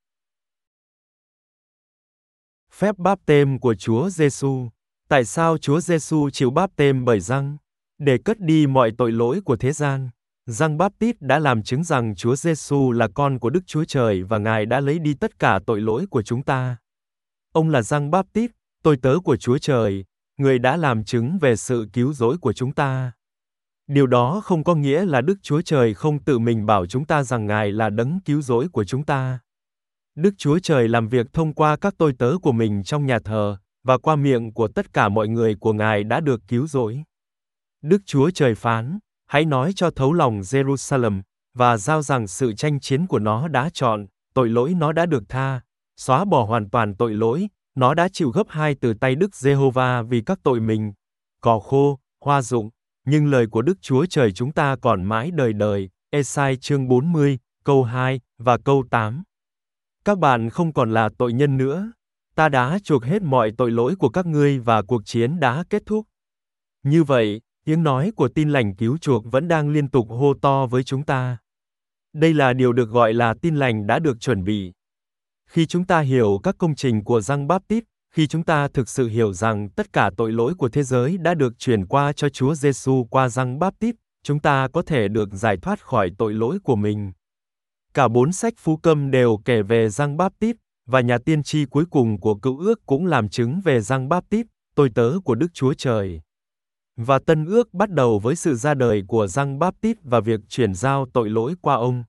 Phép báp têm của Chúa Giêsu. Tại sao Chúa Giêsu chịu báp têm bởi Giăng? Để cất đi mọi tội lỗi của thế gian. Giăng Báp-tít đã làm chứng rằng Chúa Giêsu là con của Đức Chúa Trời và Ngài đã lấy đi tất cả tội lỗi của chúng ta. Ông là Giăng Báp-tít, tôi tớ của Chúa Trời, người đã làm chứng về sự cứu rỗi của chúng ta. Điều đó không có nghĩa là Đức Chúa Trời không tự mình bảo chúng ta rằng Ngài là đấng cứu rỗi của chúng ta. Đức Chúa Trời làm việc thông qua các tôi tớ của mình trong nhà thờ, và qua miệng của tất cả mọi người của Ngài đã được cứu rỗi. Đức Chúa Trời phán, hãy nói cho thấu lòng Jerusalem, và giao rằng sự tranh chiến của nó đã chọn, tội lỗi nó đã được tha, xóa bỏ hoàn toàn tội lỗi, nó đã chịu gấp hai từ tay Đức Giê-hô-va vì các tội mình. Cỏ khô, hoa rụng, nhưng lời của Đức Chúa Trời chúng ta còn mãi đời đời. Ê-sai chương bốn mươi, câu hai và câu tám. Các bạn không còn là tội nhân nữa. Ta đã chuộc hết mọi tội lỗi của các ngươi và cuộc chiến đã kết thúc. Như vậy, tiếng nói của tin lành cứu chuộc vẫn đang liên tục hô to với chúng ta. Đây là điều được gọi là tin lành đã được chuẩn bị. Khi chúng ta hiểu các công trình của Giăng Báp-tít, khi chúng ta thực sự hiểu rằng tất cả tội lỗi của thế giới đã được chuyển qua cho Chúa Giêsu qua Giăng Báp-tít, chúng ta có thể được giải thoát khỏi tội lỗi của mình. Cả bốn sách Phú Câm đều kể về Giăng Báp-tít, và nhà tiên tri cuối cùng của Cựu Ước cũng làm chứng về Giăng Báp-tít, tôi tớ của Đức Chúa Trời. Và Tân Ước bắt đầu với sự ra đời của Giăng Báp-tít và việc chuyển giao tội lỗi qua ông.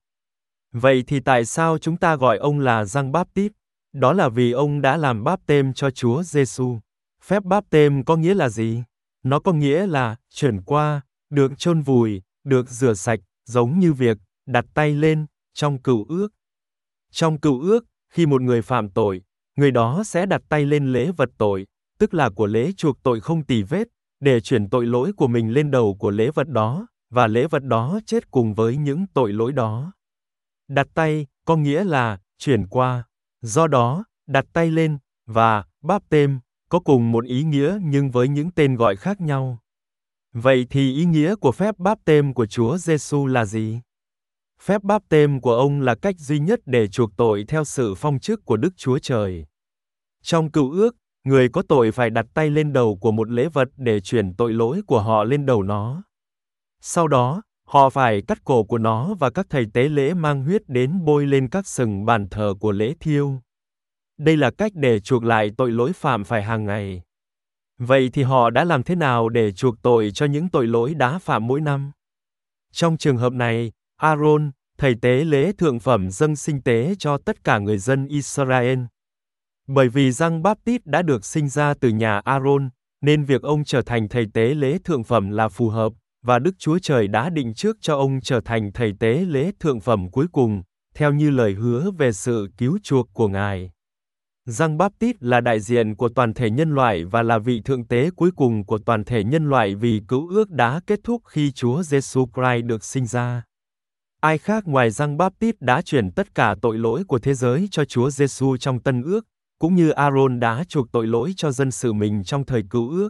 Vậy thì tại sao chúng ta gọi ông là Giăng Báp-tít? Đó là vì ông đã làm báp têm cho Chúa Giêsu. Phép báp têm có nghĩa là gì? Nó có nghĩa là chuyển qua, được chôn vùi, được rửa sạch, giống như việc đặt tay lên trong Cựu Ước. Trong Cựu Ước, khi một người phạm tội, người đó sẽ đặt tay lên lễ vật tội, tức là của lễ chuộc tội không tì vết, để chuyển tội lỗi của mình lên đầu của lễ vật đó, và lễ vật đó chết cùng với những tội lỗi đó. Đặt tay có nghĩa là chuyển qua. Do đó, đặt tay lên và báp têm có cùng một ý nghĩa nhưng với những tên gọi khác nhau. Vậy thì ý nghĩa của phép báp têm của Chúa Giêsu là gì? Phép báp têm của ông là cách duy nhất để chuộc tội theo sự phong chức của Đức Chúa Trời. Trong Cựu Ước, người có tội phải đặt tay lên đầu của một lễ vật để chuyển tội lỗi của họ lên đầu nó. Sau đó, họ phải cắt cổ của nó và các thầy tế lễ mang huyết đến bôi lên các sừng bàn thờ của lễ thiêu. Đây là cách để chuộc lại tội lỗi phạm phải hàng ngày. Vậy thì họ đã làm thế nào để chuộc tội cho những tội lỗi đã phạm mỗi năm? Trong trường hợp này, Aaron, thầy tế lễ thượng phẩm dâng sinh tế cho tất cả người dân Israel. Bởi vì Giăng Báp-tít đã được sinh ra từ nhà Aaron, nên việc ông trở thành thầy tế lễ thượng phẩm là phù hợp, và Đức Chúa Trời đã định trước cho ông trở thành thầy tế lễ thượng phẩm cuối cùng, theo như lời hứa về sự cứu chuộc của Ngài. Giăng Báp-tít là đại diện của toàn thể nhân loại và là vị thượng tế cuối cùng của toàn thể nhân loại vì Cựu Ước đã kết thúc khi Chúa Giêsu Christ được sinh ra. Ai khác ngoài Giăng Báp-tít đã chuyển tất cả tội lỗi của thế giới cho Chúa Giêsu trong Tân Ước, cũng như Aaron đã chuộc tội lỗi cho dân sự mình trong thời Cựu Ước.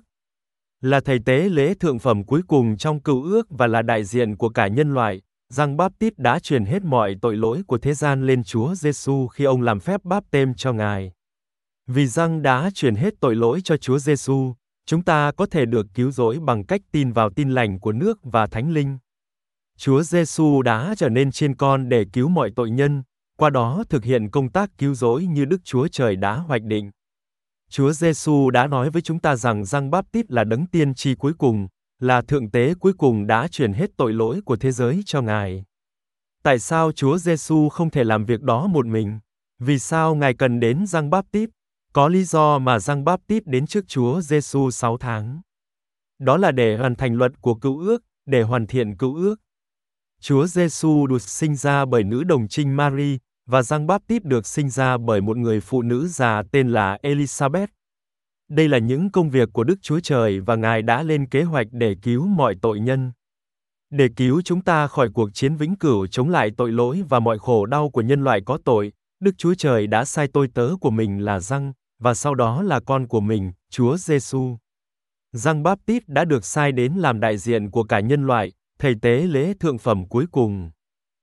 Là thầy tế lễ thượng phẩm cuối cùng trong Cựu Ước và là đại diện của cả nhân loại, Giăng Báp-tít đã truyền hết mọi tội lỗi của thế gian lên Chúa Giêsu khi ông làm phép báp têm cho Ngài. Vì Giăng đã truyền hết tội lỗi cho Chúa Giêsu, Chúng ta có thể được cứu rỗi bằng cách tin vào tin lành của nước và Thánh Linh. Chúa Giêsu đã trở nên chiên con để cứu mọi tội nhân, qua đó thực hiện công tác cứu rỗi như Đức Chúa Trời đã hoạch định. Chúa Giêsu đã nói với chúng ta rằng Giăng Báp-tít là đấng tiên tri cuối cùng, là thượng tế cuối cùng đã chuyển hết tội lỗi của thế giới cho Ngài. Tại sao Chúa Giêsu không thể làm việc đó một mình? Vì sao Ngài cần đến Giăng Báp-tít? Có lý do mà Giăng Báp-tít đến trước Chúa Giêsu sáu tháng. Đó là để hoàn thành luật của cựu ước, để hoàn thiện cựu ước. Chúa Giêsu được sinh ra bởi nữ đồng trinh Mary, và Giăng Báp-tít được sinh ra bởi một người phụ nữ già tên là Elizabeth. Đây là những công việc của Đức Chúa Trời và Ngài đã lên kế hoạch để cứu mọi tội nhân. Để cứu chúng ta khỏi cuộc chiến vĩnh cửu chống lại tội lỗi và mọi khổ đau của nhân loại có tội, Đức Chúa Trời đã sai tôi tớ của mình là Giăng, và sau đó là con của mình, Chúa Giêsu. Giăng Báp-tít đã được sai đến làm đại diện của cả nhân loại, thầy tế lễ thượng phẩm cuối cùng.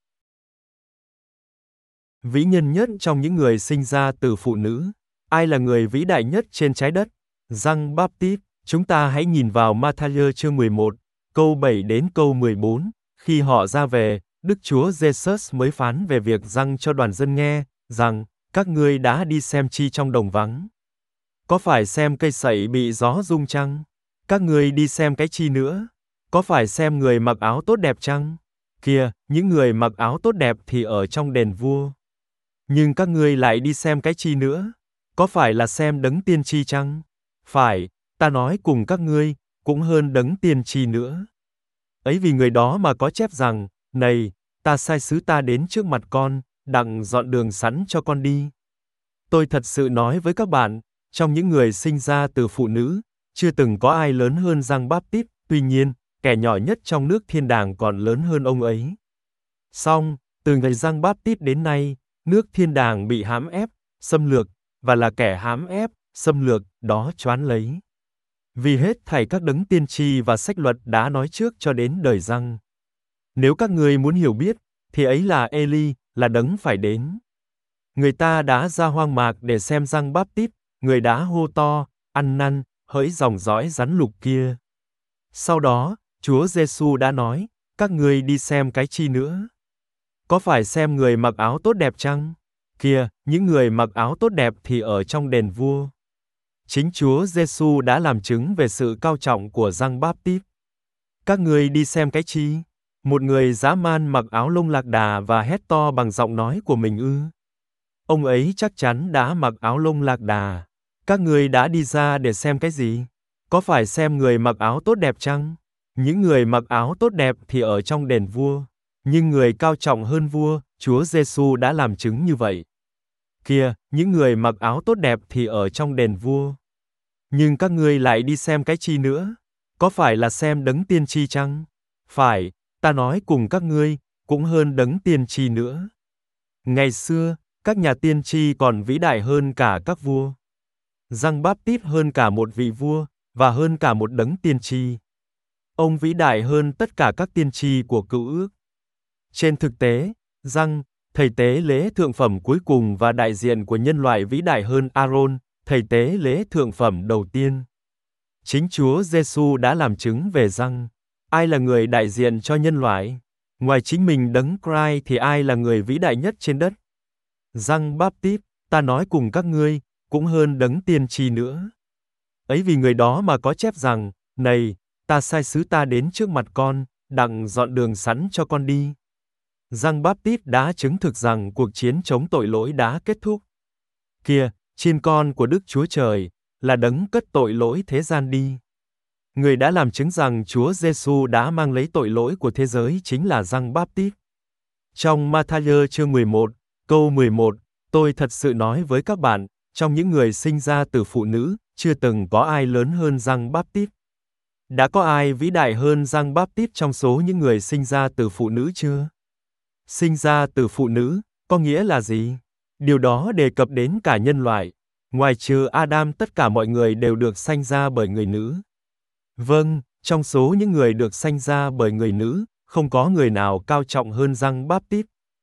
Vĩ nhân nhất trong những người sinh ra từ phụ nữ. Ai là người vĩ đại nhất trên trái đất? Giăng Báp-tít. Chúng ta hãy nhìn vào Ma-tha-giơ chương mười một, câu bảy đến câu mười bốn. Khi họ ra về, Đức Chúa Jesus mới phán về việc Giăng cho đoàn dân nghe, rằng, các ngươi đã đi xem chi trong đồng vắng? Có phải xem cây sậy bị gió rung chăng? Các ngươi đi xem cái chi nữa? Có phải xem người mặc áo tốt đẹp chăng? Kìa, những người mặc áo tốt đẹp thì ở trong đền vua. Nhưng các ngươi lại đi xem cái chi nữa? Có phải là xem đấng tiên tri chăng? Phải, ta nói cùng các ngươi, cũng hơn đấng tiên tri nữa. Ấy vì người đó mà có chép rằng, này, ta sai sứ ta đến trước mặt con, đặng dọn đường sẵn cho con đi. Tôi thật sự nói với các bạn, trong những người sinh ra từ phụ nữ, chưa từng có ai lớn hơn Giăng Báp-tít, tuy nhiên, kẻ nhỏ nhất trong nước thiên đàng còn lớn hơn ông ấy. Song, từ ngày Giăng Báp-tít đến nay, nước thiên đàng bị hãm ép, xâm lược, và là kẻ hãm ép, xâm lược, đó choán lấy. Vì hết thảy các đấng tiên tri và sách luật đã nói trước cho đến đời Giăng. Nếu các ngươi muốn hiểu biết, thì ấy là Eli, là đấng phải đến. Người ta đã ra hoang mạc để xem Giăng Báp-tít, người đã hô to, ăn năn, hỡi dòng dõi rắn lục kia. Sau đó, Chúa Giêsu đã nói, các ngươi đi xem cái chi nữa? Có phải xem người mặc áo tốt đẹp chăng? Kìa, những người mặc áo tốt đẹp thì ở trong đền vua. Chính Chúa Giêsu đã làm chứng về sự cao trọng của Giăng Báp-tít. Các ngươi đi xem cái chi? Một người dã man mặc áo lông lạc đà và hét to bằng giọng nói của mình ư? Ông ấy chắc chắn đã mặc áo lông lạc đà. Các ngươi đã đi ra để xem cái gì? Có phải xem người mặc áo tốt đẹp chăng? Những người mặc áo tốt đẹp thì ở trong đền vua. Nhưng người cao trọng hơn vua, Chúa Giêsu đã làm chứng như vậy. Kìa, những người mặc áo tốt đẹp thì ở trong đền vua. Nhưng các ngươi lại đi xem cái chi nữa? Có phải là xem đấng tiên tri chăng? Phải, ta nói cùng các ngươi, cũng hơn đấng tiên tri nữa. Ngày xưa, các nhà tiên tri còn vĩ đại hơn cả các vua. Giăng Báp-tít hơn cả một vị vua, và hơn cả một đấng tiên tri. Ông vĩ đại hơn tất cả các tiên tri của cựu ước. Trên thực tế, Giăng, thầy tế lễ thượng phẩm cuối cùng và đại diện của nhân loại vĩ đại hơn Aaron, thầy tế lễ thượng phẩm đầu tiên. Chính Chúa Giêsu đã làm chứng về Giăng. Ai là người đại diện cho nhân loại? Ngoài chính mình đấng Christ thì ai là người vĩ đại nhất trên đất? Giăng Báp-tít, ta nói cùng các ngươi, cũng hơn đấng tiên tri nữa. Ấy vì người đó mà có chép rằng, này, ta sai sứ ta đến trước mặt con, đặng dọn đường sẵn cho con đi. Giăng Báp-tít đã chứng thực rằng cuộc chiến chống tội lỗi đã kết thúc. Kìa, chiên con của Đức Chúa Trời, là đấng cất tội lỗi thế gian đi. Người đã làm chứng rằng Chúa Giêsu đã mang lấy tội lỗi của thế giới chính là Giăng Báp-tít. Trong Ma-tha-giơ chương mười một, câu mười một, tôi thật sự nói với các bạn, trong những người sinh ra từ phụ nữ, chưa từng có ai lớn hơn Giăng Báp-tít. Đã có ai vĩ đại hơn Giăng Báp-tít trong số những người sinh ra từ phụ nữ chưa? Sinh ra từ phụ nữ, có nghĩa là gì? Điều đó đề cập đến cả nhân loại. Ngoài trừ Adam, tất cả mọi người đều được sanh ra bởi người nữ. Vâng, trong số những người được sanh ra bởi người nữ, không có người nào cao trọng hơn Giăng Báp-tít.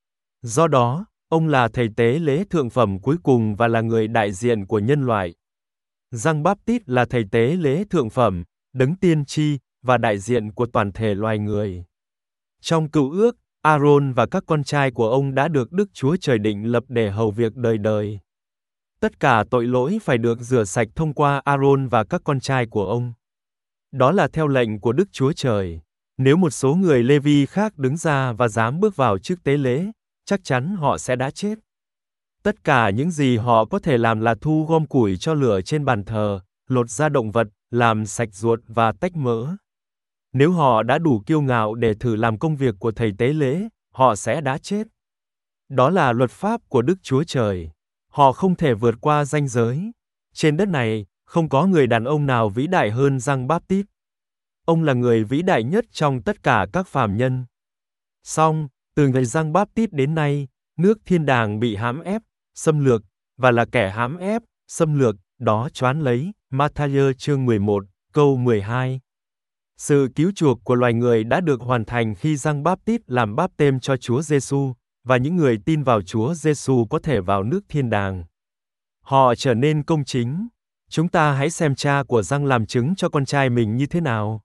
Do đó, ông là thầy tế lễ thượng phẩm cuối cùng và là người đại diện của nhân loại. Giăng Báp-tít là thầy tế lễ thượng phẩm, đấng tiên tri và đại diện của toàn thể loài người. Trong Cựu Ước, Aaron và các con trai của ông đã được Đức Chúa Trời định lập để hầu việc đời đời. Tất cả tội lỗi phải được rửa sạch thông qua Aaron và các con trai của ông. Đó là theo lệnh của Đức Chúa Trời. Nếu một số người Lê-vi khác đứng ra và dám bước vào chức tế lễ, chắc chắn họ sẽ đã chết. Tất cả những gì họ có thể làm là thu gom củi cho lửa trên bàn thờ, lột da động vật, làm sạch ruột và tách mỡ. Nếu họ đã đủ kiêu ngạo để thử làm công việc của thầy tế lễ, họ sẽ đã chết. Đó là luật pháp của Đức Chúa Trời. Họ không thể vượt qua ranh giới. Trên đất này, không có người đàn ông nào vĩ đại hơn Giăng Báp-tít. Ông là người vĩ đại nhất trong tất cả các phàm nhân. Song, từ ngày Giăng Báp-tít đến nay, nước thiên đàng bị hãm ép, xâm lược, và là kẻ hãm ép, xâm lược, đó choán lấy. Ma-tha-giơ chương mười một, câu mười hai. Sự cứu chuộc của loài người đã được hoàn thành khi Giăng Báp-tít làm báp têm cho Chúa Giêsu, và những người tin vào Chúa Giêsu có thể vào nước thiên đàng. Họ trở nên công chính. Chúng ta hãy xem cha của Giăng làm chứng cho con trai mình như thế nào.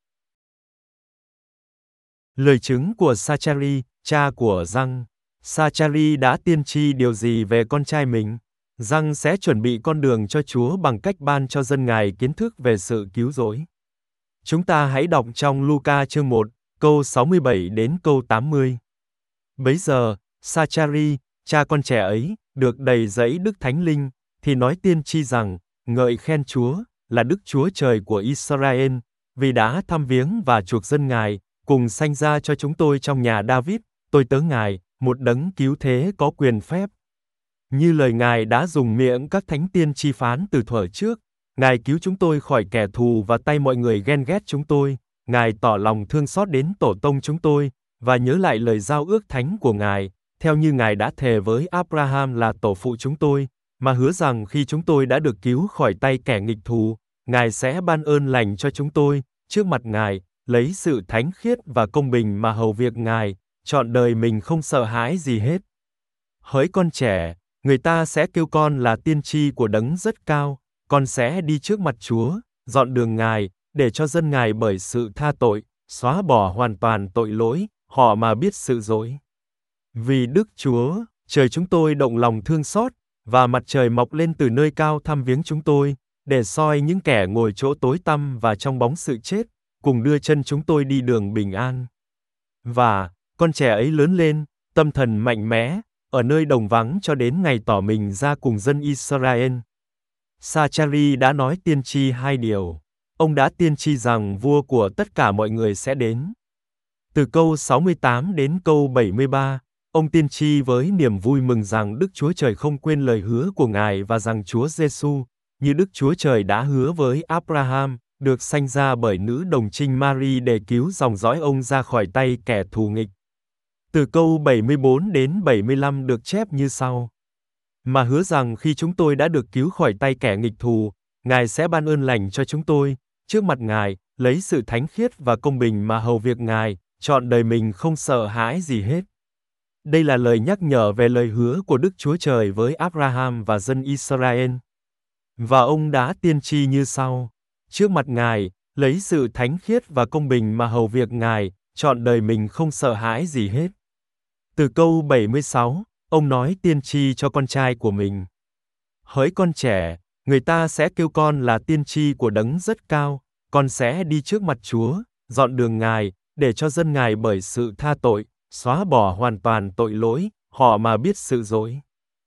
Lời chứng của Sa-cha-ri, cha của Giăng. Sa-cha-ri đã tiên tri điều gì về con trai mình? Giăng sẽ chuẩn bị con đường cho Chúa bằng cách ban cho dân Ngài kiến thức về sự cứu rỗi. Chúng ta hãy đọc trong Luca chương một, câu sáu mươi bảy đến câu tám mươi. Bấy giờ, Sa-cha-ri, cha con trẻ ấy, được đầy dẫy Đức Thánh Linh, thì nói tiên tri rằng, ngợi khen Chúa, là Đức Chúa Trời của Israel, vì đã thăm viếng và chuộc dân Ngài, cùng sanh ra cho chúng tôi trong nhà David, tôi tớ Ngài, một đấng cứu thế có quyền phép. Như lời Ngài đã dùng miệng các thánh tiên tri phán từ thuở trước, Ngài cứu chúng tôi khỏi kẻ thù và tay mọi người ghen ghét chúng tôi, Ngài tỏ lòng thương xót đến tổ tông chúng tôi, và nhớ lại lời giao ước thánh của Ngài, theo như Ngài đã thề với Abraham là tổ phụ chúng tôi, mà hứa rằng khi chúng tôi đã được cứu khỏi tay kẻ nghịch thù, Ngài sẽ ban ơn lành cho chúng tôi, trước mặt Ngài, lấy sự thánh khiết và công bình mà hầu việc Ngài, trọn đời mình không sợ hãi gì hết. Hỡi con trẻ, người ta sẽ kêu con là tiên tri của đấng rất cao, con sẽ đi trước mặt Chúa, dọn đường Ngài, để cho dân Ngài bởi sự tha tội, xóa bỏ hoàn toàn tội lỗi, họ mà biết sự dối. Vì Đức Chúa, trời chúng tôi động lòng thương xót, và mặt trời mọc lên từ nơi cao thăm viếng chúng tôi, để soi những kẻ ngồi chỗ tối tăm và trong bóng sự chết, cùng đưa chân chúng tôi đi đường bình an. Và, con trẻ ấy lớn lên, tâm thần mạnh mẽ, ở nơi đồng vắng cho đến ngày tỏ mình ra cùng dân Israel. Sa-cha-ri đã nói tiên tri hai điều. Ông đã tiên tri rằng vua của tất cả mọi người sẽ đến. Từ câu sáu mươi tám đến câu bảy mươi ba, ông tiên tri với niềm vui mừng rằng Đức Chúa Trời không quên lời hứa của Ngài và rằng Chúa Giêsu, như Đức Chúa Trời đã hứa với Abraham, được sanh ra bởi nữ đồng trinh Mary để cứu dòng dõi ông ra khỏi tay kẻ thù nghịch. Từ câu bảy mươi bốn đến bảy mươi lăm được chép như sau. Mà hứa rằng khi chúng tôi đã được cứu khỏi tay kẻ nghịch thù, Ngài sẽ ban ơn lành cho chúng tôi, trước mặt Ngài, lấy sự thánh khiết và công bình mà hầu việc Ngài, trọn đời mình không sợ hãi gì hết. Đây là lời nhắc nhở về lời hứa của Đức Chúa Trời với Abraham và dân Israel. Và ông đã tiên tri như sau. Trước mặt Ngài, lấy sự thánh khiết và công bình mà hầu việc Ngài, trọn đời mình không sợ hãi gì hết. Từ câu bảy mươi sáu, ông nói tiên tri cho con trai của mình. Hỡi con trẻ, người ta sẽ kêu con là tiên tri của đấng rất cao, con sẽ đi trước mặt Chúa, dọn đường Ngài, để cho dân Ngài bởi sự tha tội, xóa bỏ hoàn toàn tội lỗi, họ mà biết sự dối.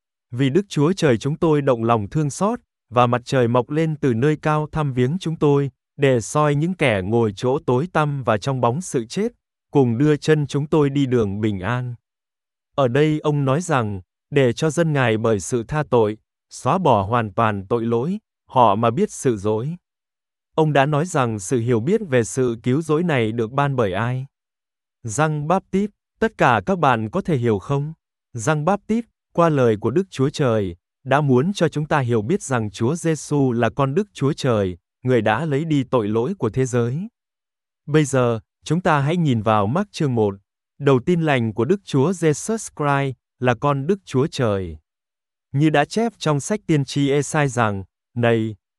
Vì Đức Chúa Trời chúng tôi động lòng thương xót, và mặt trời mọc lên từ nơi cao thăm viếng chúng tôi, để soi những kẻ ngồi chỗ tối tăm và trong bóng sự chết, cùng đưa chân chúng tôi đi đường bình an. Ở đây ông nói rằng, để cho dân Ngài bởi sự tha tội, xóa bỏ hoàn toàn tội lỗi, họ mà biết sự dối. Ông đã nói rằng sự hiểu biết về sự cứu rỗi này được ban bởi ai? Giăng Báp-tít, tất cả các bạn có thể hiểu không? Giăng Báp-tít, qua lời của Đức Chúa Trời, đã muốn cho chúng ta hiểu biết rằng Chúa Giêsu là con Đức Chúa Trời, người đã lấy đi tội lỗi của thế giới. Bây giờ, chúng ta hãy nhìn vào Mác chương một. Đầu tin lành của Đức Chúa Jesus Christ là con Đức Chúa Trời. Như đã chép trong sách tiên tri Ê-sai rằng, này,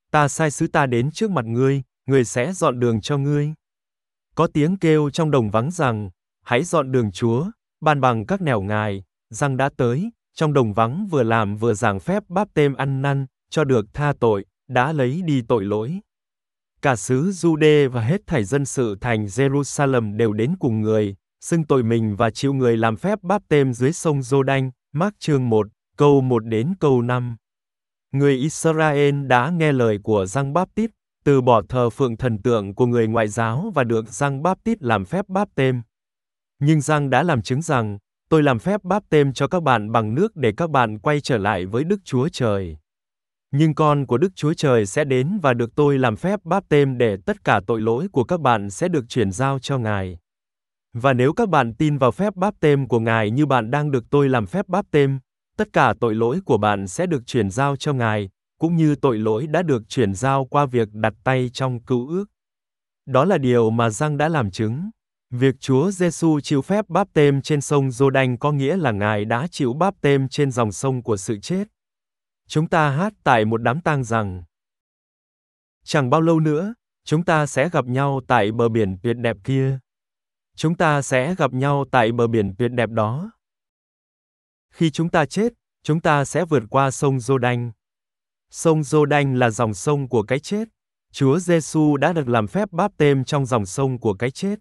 ta sai sứ ta đến trước mặt ngươi, ngươi sẽ dọn đường cho ngươi. Có tiếng kêu trong đồng vắng rằng, hãy dọn đường Chúa, ban bằng các nẻo Ngài. Giăng đã tới, trong đồng vắng vừa làm vừa giảng phép báp têm ăn năn, cho được tha tội, đã lấy đi tội lỗi. Cả xứ Giu-đê và hết thảy dân sự thành Jerusalem đều đến cùng người, xưng tội mình và chịu người làm phép báp têm dưới sông Giô-đanh. Mác chương một, câu một đến câu năm. Người Israel đã nghe lời của Giăng Báp-tít, từ bỏ thờ phượng thần tượng của người ngoại giáo và được Giăng Báp-tít làm phép báp têm. Nhưng Giăng đã làm chứng rằng, tôi làm phép báp têm cho các bạn bằng nước để các bạn quay trở lại với Đức Chúa Trời. Nhưng con của Đức Chúa Trời sẽ đến và được tôi làm phép báp têm để tất cả tội lỗi của các bạn sẽ được chuyển giao cho Ngài. Và nếu các bạn tin vào phép báp têm của Ngài như bạn đang được tôi làm phép báp têm, tất cả tội lỗi của bạn sẽ được chuyển giao cho Ngài, cũng như tội lỗi đã được chuyển giao qua việc đặt tay trong cựu ước. Đó là điều mà Giăng đã làm chứng. Việc Chúa Giêsu chịu phép báp têm trên sông Giô-đanh có nghĩa là Ngài đã chịu báp têm trên dòng sông của sự chết. Chúng ta hát tại một đám tang rằng, chẳng bao lâu nữa, chúng ta sẽ gặp nhau tại bờ biển tuyệt đẹp kia. Chúng ta sẽ gặp nhau tại bờ biển tuyệt đẹp đó. Khi chúng ta chết, chúng ta sẽ vượt qua sông Giô-đanh. Sông Giô-đanh là dòng sông của cái chết. Chúa Giêsu đã được làm phép báp têm trong dòng sông của cái chết.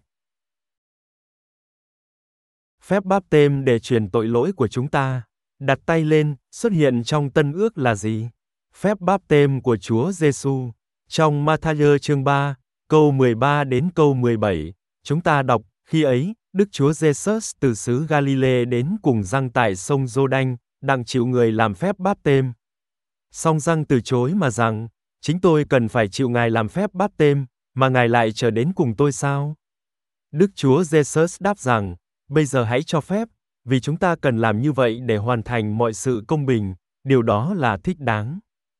Phép báp têm để truyền tội lỗi của chúng ta, đặt tay lên, xuất hiện trong Tân Ước là gì? Phép báp têm của Chúa Giêsu. Trong Ma-tha-giơ chương ba, câu mười ba đến câu mười bảy, chúng ta đọc, khi ấy, Đức Chúa Giê-xus từ xứ Ga-li-lê đến cùng Giăng tại sông Giô-đanh, đặng chịu người làm phép báp têm. Song Giăng từ chối mà rằng, chính tôi cần phải chịu Ngài làm phép báp têm, mà Ngài lại trở đến cùng tôi sao? Đức Chúa Giê-xus đáp rằng, bây giờ hãy cho phép, vì chúng ta cần làm như vậy để hoàn thành mọi sự công bình, điều đó là thích đáng.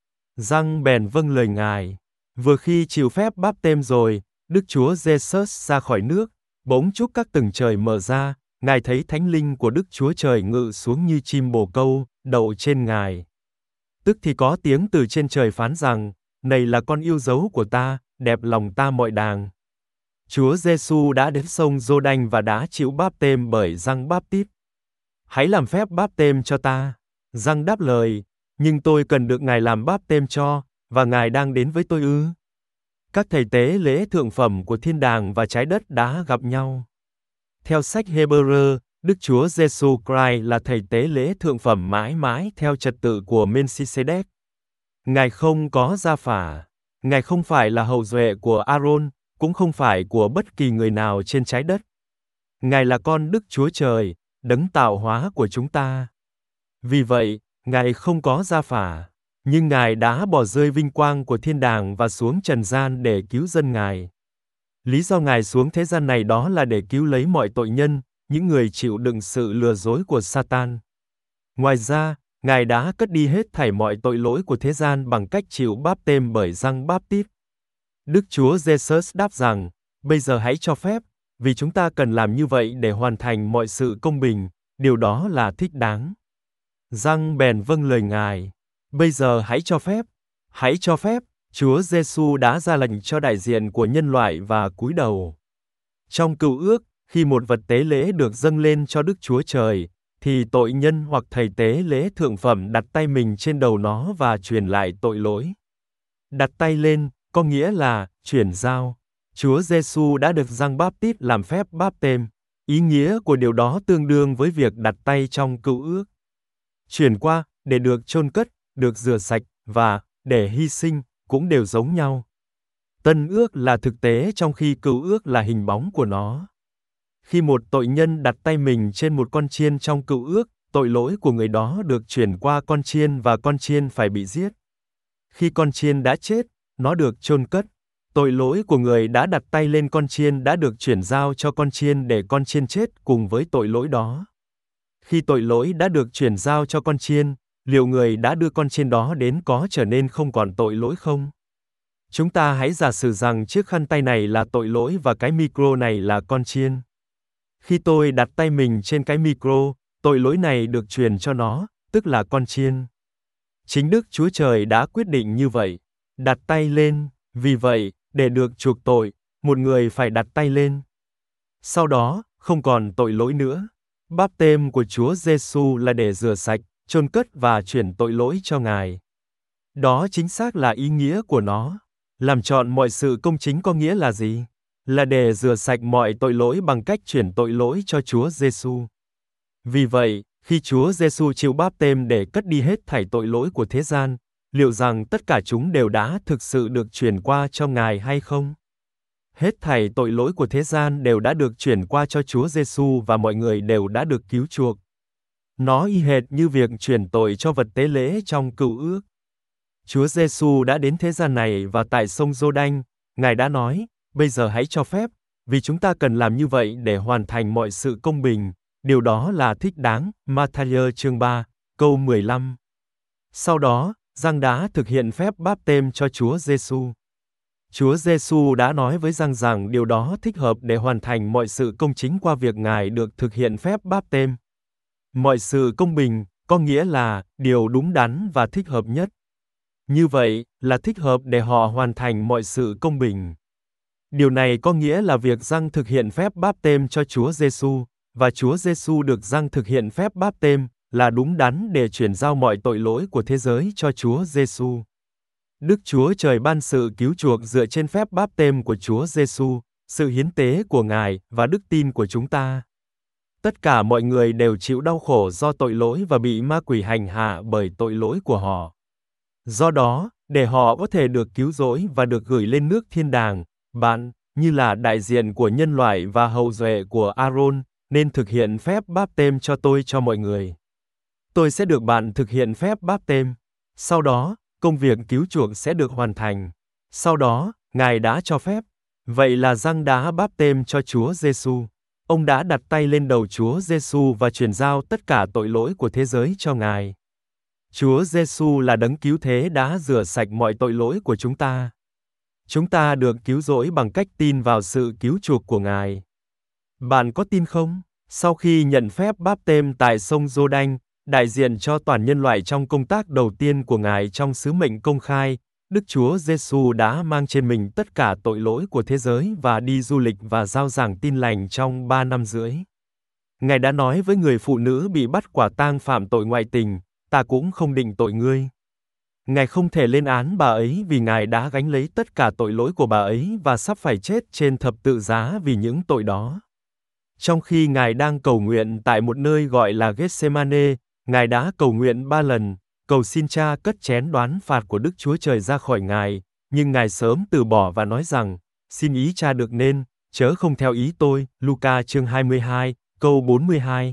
Giăng bèn vâng lời Ngài. Vừa khi chịu phép báp têm rồi, Đức Chúa Giê-xus ra khỏi nước, bỗng chúc các tầng trời mở ra, Ngài thấy Thánh Linh của Đức Chúa Trời ngự xuống như chim bồ câu, đậu trên Ngài. Tức thì có tiếng từ trên trời phán rằng, này là con yêu dấu của ta, đẹp lòng ta mọi đàng. Chúa Giêsu đã đến sông Giô-đanh và đã chịu báp têm bởi Giăng Báp-tít. Hãy làm phép báp têm cho ta. Giăng đáp lời, nhưng tôi cần được Ngài làm báp têm cho, và Ngài đang đến với tôi ư? Các thầy tế lễ thượng phẩm của thiên đàng và trái đất đã gặp nhau. Theo sách Hê-bơ-rơ, Đức Chúa Giêsu Christ là thầy tế lễ thượng phẩm mãi mãi theo trật tự của Mê-xi-sê-đếc. Ngài không có gia phả. Ngài không phải là hậu duệ của A-rôn, cũng không phải của bất kỳ người nào trên trái đất. Ngài là con Đức Chúa Trời, đấng tạo hóa của chúng ta. Vì vậy, Ngài không có gia phả, nhưng Ngài đã bỏ rơi vinh quang của thiên đàng và xuống trần gian để cứu dân Ngài. Lý do Ngài xuống thế gian này đó là để cứu lấy mọi tội nhân, những người chịu đựng sự lừa dối của Satan. Ngoài ra, Ngài đã cất đi hết thảy mọi tội lỗi của thế gian bằng cách chịu báp têm bởi Giăng Báp-tít. Đức Chúa Giê-xus đáp rằng, bây giờ hãy cho phép, vì chúng ta cần làm như vậy để hoàn thành mọi sự công bình, điều đó là thích đáng. Giăng bèn vâng lời Ngài. Bây giờ hãy cho phép, hãy cho phép, Chúa Giêsu đã ra lệnh cho đại diện của nhân loại và cúi đầu. Trong Cựu Ước, khi một vật tế lễ được dâng lên cho Đức Chúa Trời, thì tội nhân hoặc thầy tế lễ thượng phẩm đặt tay mình trên đầu nó và truyền lại tội lỗi. Đặt tay lên, có nghĩa là chuyển giao. Chúa Giêsu đã được Giăng Báp-tít làm phép báp têm. Ý nghĩa của điều đó tương đương với việc đặt tay trong Cựu Ước. Chuyển qua, để được chôn cất, được rửa sạch, và, để hy sinh, cũng đều giống nhau. Tân Ước là thực tế trong khi Cựu Ước là hình bóng của nó. Khi một tội nhân đặt tay mình trên một con chiên trong Cựu Ước, tội lỗi của người đó được chuyển qua con chiên và con chiên phải bị giết. Khi con chiên đã chết, nó được chôn cất. Tội lỗi của người đã đặt tay lên con chiên đã được chuyển giao cho con chiên để con chiên chết cùng với tội lỗi đó. Khi tội lỗi đã được chuyển giao cho con chiên, liệu người đã đưa con chiên đó đến có trở nên không còn tội lỗi không? Chúng ta hãy giả sử rằng chiếc khăn tay này là tội lỗi và cái micro này là con chiên. Khi tôi đặt tay mình trên cái micro, tội lỗi này được truyền cho nó, tức là con chiên. Chính Đức Chúa Trời đã quyết định như vậy. Đặt tay lên, vì vậy, để được chuộc tội, một người phải đặt tay lên. Sau đó, không còn tội lỗi nữa. Báp têm của Chúa Giêsu là để rửa sạch, chôn cất và chuyển tội lỗi cho Ngài. Đó chính xác là ý nghĩa của nó. Làm trọn mọi sự công chính có nghĩa là gì? Là để rửa sạch mọi tội lỗi bằng cách chuyển tội lỗi cho Chúa Giêsu. Vì vậy, khi Chúa Giêsu chịu báp têm để cất đi hết thảy tội lỗi của thế gian, liệu rằng tất cả chúng đều đã thực sự được chuyển qua cho Ngài hay không? Hết thảy tội lỗi của thế gian đều đã được chuyển qua cho Chúa Giêsu và mọi người đều đã được cứu chuộc. Nó y hệt như việc chuyển tội cho vật tế lễ trong Cựu Ước. Chúa Giêsu đã đến thế gian này và tại sông Giô-đanh, Ngài đã nói, bây giờ hãy cho phép, vì chúng ta cần làm như vậy để hoàn thành mọi sự công bình, điều đó là thích đáng, Ma-tha-i chương ba, câu mười lăm. Sau đó, Giăng đã thực hiện phép báp têm cho Chúa Giêsu. Chúa Giêsu đã nói với Giăng rằng điều đó thích hợp để hoàn thành mọi sự công chính qua việc Ngài được thực hiện phép báp têm. Mọi sự công bình, có nghĩa là điều đúng đắn và thích hợp nhất. Như vậy, là thích hợp để họ hoàn thành mọi sự công bình. Điều này có nghĩa là việc Giăng thực hiện phép báp têm cho Chúa Giêsu, và Chúa Giêsu được Giăng thực hiện phép báp têm, là đúng đắn để chuyển giao mọi tội lỗi của thế giới cho Chúa Giêsu. Đức Chúa Trời ban sự cứu chuộc dựa trên phép báp têm của Chúa Giêsu, sự hiến tế của Ngài và đức tin của chúng ta. Tất cả mọi người đều chịu đau khổ do tội lỗi và bị ma quỷ hành hạ bởi tội lỗi của họ. Do đó, để họ có thể được cứu rỗi và được gửi lên nước thiên đàng, bạn, như là đại diện của nhân loại và hậu duệ của Aaron, nên thực hiện phép báp têm cho tôi cho mọi người. Tôi sẽ được bạn thực hiện phép báp têm. Sau đó, công việc cứu chuộc sẽ được hoàn thành. Sau đó, Ngài đã cho phép. Vậy là Giăng đã báp têm cho Chúa Giêsu. Ông đã đặt tay lên đầu Chúa Giêsu và truyền giao tất cả tội lỗi của thế giới cho Ngài. Chúa Giêsu là đấng cứu thế đã rửa sạch mọi tội lỗi của chúng ta. Chúng ta được cứu rỗi bằng cách tin vào sự cứu chuộc của Ngài. Bạn có tin không? Sau khi nhận phép báp têm tại sông Giô-đanh, đại diện cho toàn nhân loại trong công tác đầu tiên của Ngài trong sứ mệnh công khai, Đức Chúa Giêsu đã mang trên mình tất cả tội lỗi của thế giới và đi du lịch và rao giảng tin lành trong ba năm rưỡi. Ngài đã nói với người phụ nữ bị bắt quả tang phạm tội ngoại tình, ta cũng không định tội ngươi. Ngài không thể lên án bà ấy vì Ngài đã gánh lấy tất cả tội lỗi của bà ấy và sắp phải chết trên thập tự giá vì những tội đó. Trong khi Ngài đang cầu nguyện tại một nơi gọi là Gethsemane, Ngài đã cầu nguyện ba lần, cầu xin Cha cất chén đoán phạt của Đức Chúa Trời ra khỏi Ngài, nhưng Ngài sớm từ bỏ và nói rằng, xin ý Cha được nên, chớ không theo ý tôi, Luca chương hai mươi hai, câu bốn mươi hai.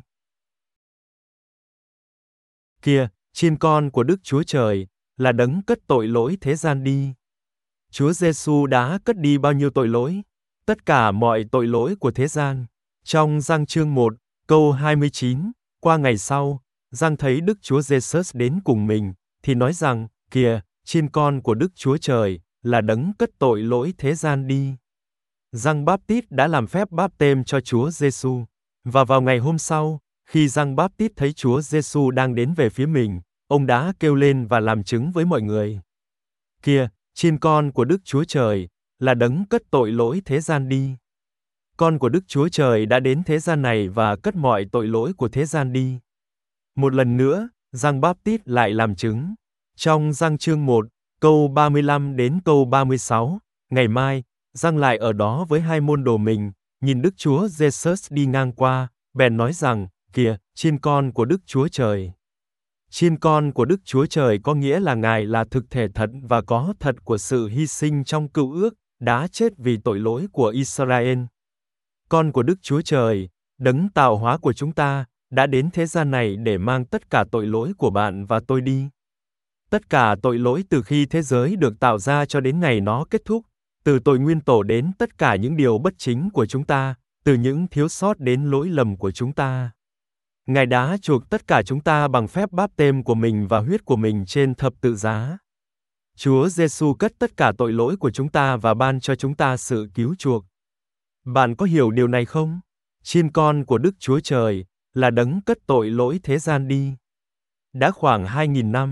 Kìa, chiên con của Đức Chúa Trời, là đấng cất tội lỗi thế gian đi. Chúa Giêsu đã cất đi bao nhiêu tội lỗi? Tất cả mọi tội lỗi của thế gian. Trong Giăng chương một, câu hai mươi chín, qua ngày sau, Giăng thấy Đức Chúa Giêsu đến cùng mình, thì nói rằng, kìa, chiên con của Đức Chúa Trời, là đấng cất tội lỗi thế gian đi. Giăng Báp-tít đã làm phép báp têm cho Chúa Giêsu, và vào ngày hôm sau, khi Giăng Báp-tít thấy Chúa Giêsu đang đến về phía mình, ông đã kêu lên và làm chứng với mọi người. Kìa, chiên con của Đức Chúa Trời, là đấng cất tội lỗi thế gian đi. Con của Đức Chúa Trời đã đến thế gian này và cất mọi tội lỗi của thế gian đi. Một lần nữa, Giăng Báp-tít lại làm chứng. Trong Giăng chương một, câu ba mươi lăm đến câu ba mươi sáu, ngày mai, Giăng lại ở đó với hai môn đồ mình, nhìn Đức Chúa Giêsu đi ngang qua, bèn nói rằng, kìa, chiên con của Đức Chúa Trời. Chiên con của Đức Chúa Trời có nghĩa là Ngài là thực thể thật và có thật của sự hy sinh trong Cựu Ước, đã chết vì tội lỗi của Israel. Con của Đức Chúa Trời, đấng tạo hóa của chúng ta, đã đến thế gian này để mang tất cả tội lỗi của bạn và tôi đi. Tất cả tội lỗi từ khi thế giới được tạo ra cho đến ngày nó kết thúc, từ tội nguyên tổ đến tất cả những điều bất chính của chúng ta, từ những thiếu sót đến lỗi lầm của chúng ta. Ngài đã chuộc tất cả chúng ta bằng phép báp têm của mình và huyết của mình trên thập tự giá. Chúa Giêsu cất tất cả tội lỗi của chúng ta và ban cho chúng ta sự cứu chuộc. Bạn có hiểu điều này không? Chiên con của Đức Chúa Trời, là đấng cất tội lỗi thế gian đi. Đã khoảng hai nghìn năm,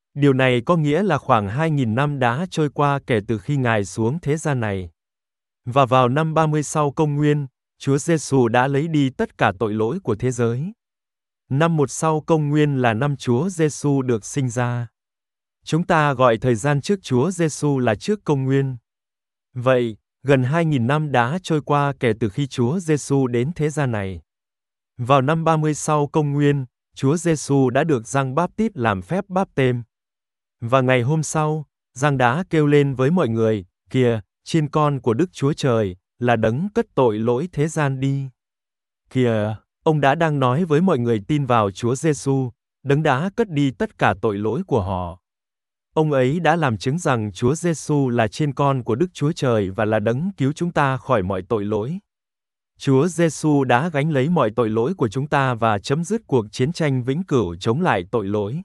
Điều này có nghĩa là khoảng hai nghìn năm đã trôi qua kể từ khi Ngài xuống thế gian này. Và vào năm ba mươi sau công nguyên, Chúa Giêsu đã lấy đi tất cả tội lỗi của thế giới. Năm một sau công nguyên là năm Chúa Giêsu được sinh ra. Chúng ta gọi thời gian trước Chúa Giêsu là trước công nguyên. Vậy, gần hai nghìn năm đã trôi qua kể từ khi Chúa Giêsu đến thế gian này. Vào năm ba mươi sau công nguyên, Chúa Giêsu đã được Giăng Báp-tít làm phép báp têm. Và ngày hôm sau, Giăng đã kêu lên với mọi người, kìa, chiên con của Đức Chúa Trời, là đấng cất tội lỗi thế gian đi. Kìa, ông đã đang nói với mọi người tin vào Chúa Giêsu, đấng đã cất đi tất cả tội lỗi của họ. Ông ấy đã làm chứng rằng Chúa Giêsu là chiên con của Đức Chúa Trời và là đấng cứu chúng ta khỏi mọi tội lỗi. Chúa Giêsu đã gánh lấy mọi tội lỗi của chúng ta và chấm dứt cuộc chiến tranh vĩnh cửu chống lại tội lỗi.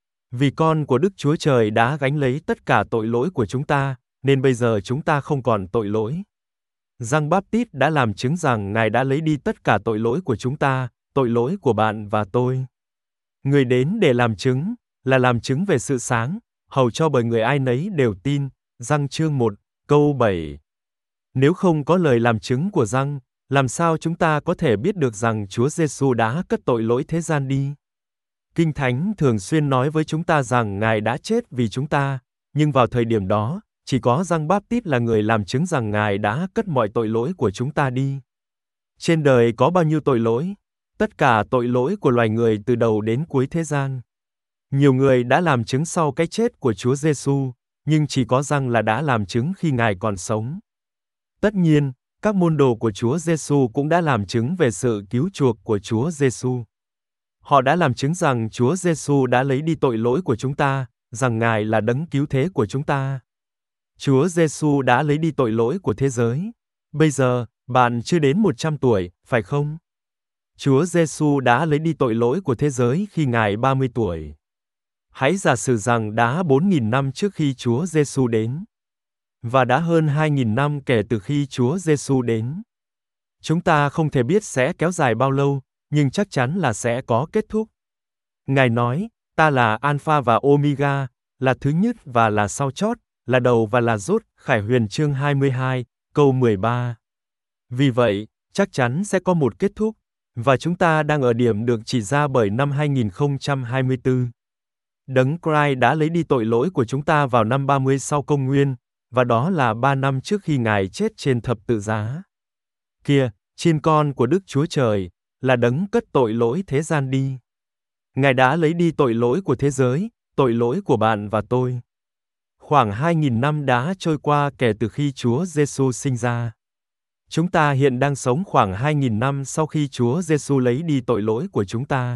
Vì con của Đức Chúa Trời đã gánh lấy tất cả tội lỗi của chúng ta, nên bây giờ chúng ta không còn tội lỗi. Giăng Báp-tít đã làm chứng rằng Ngài đã lấy đi tất cả tội lỗi của chúng ta, tội lỗi của bạn và tôi. Người đến để làm chứng, là làm chứng về sự sáng, hầu cho bởi người ai nấy đều tin. Giăng chương một, câu bảy. Nếu không có lời làm chứng của Giăng, làm sao chúng ta có thể biết được rằng Chúa Giêsu đã cất tội lỗi thế gian đi? Kinh Thánh thường xuyên nói với chúng ta rằng Ngài đã chết vì chúng ta, nhưng vào thời điểm đó, chỉ có Giăng Báp-tít là người làm chứng rằng Ngài đã cất mọi tội lỗi của chúng ta đi. Trên đời có bao nhiêu tội lỗi? Tất cả tội lỗi của loài người từ đầu đến cuối thế gian. Nhiều người đã làm chứng sau cái chết của Chúa Giêsu, nhưng chỉ có Giăng là đã làm chứng khi Ngài còn sống. Tất nhiên, các môn đồ của Chúa Giêsu cũng đã làm chứng về sự cứu chuộc của Chúa Giêsu. Họ đã làm chứng rằng Chúa Giêsu đã lấy đi tội lỗi của chúng ta, rằng Ngài là đấng cứu thế của chúng ta. Chúa Giêsu đã lấy đi tội lỗi của thế giới. Bây giờ, bạn chưa đến một trăm tuổi, phải không? Chúa Giêsu đã lấy đi tội lỗi của thế giới khi Ngài ba mươi tuổi. Hãy giả sử rằng đã bốn nghìn năm trước khi Chúa Giêsu đến, và đã hơn hai nghìn năm kể từ khi Chúa Giêsu đến. Chúng ta không thể biết sẽ kéo dài bao lâu, nhưng chắc chắn là sẽ có kết thúc. Ngài nói, ta là Alpha và Omega, là thứ nhất và là sau chót, là đầu và là rốt, Khải Huyền chương hai mươi hai, câu mười ba. Vì vậy, chắc chắn sẽ có một kết thúc, và chúng ta đang ở điểm được chỉ ra bởi năm hai nghìn không trăm hai mươi tư. Đấng Christ đã lấy đi tội lỗi của chúng ta vào năm ba mươi sau công nguyên, và đó là ba năm trước khi Ngài chết trên thập tự giá. Kìa, chiên con của Đức Chúa Trời, là đấng cất tội lỗi thế gian đi. Ngài đã lấy đi tội lỗi của thế giới, tội lỗi của bạn và tôi. Khoảng hai nghìn năm đã trôi qua kể từ khi Chúa Giêsu sinh ra. Chúng ta hiện đang sống khoảng hai nghìn năm sau khi Chúa Giêsu lấy đi tội lỗi của chúng ta.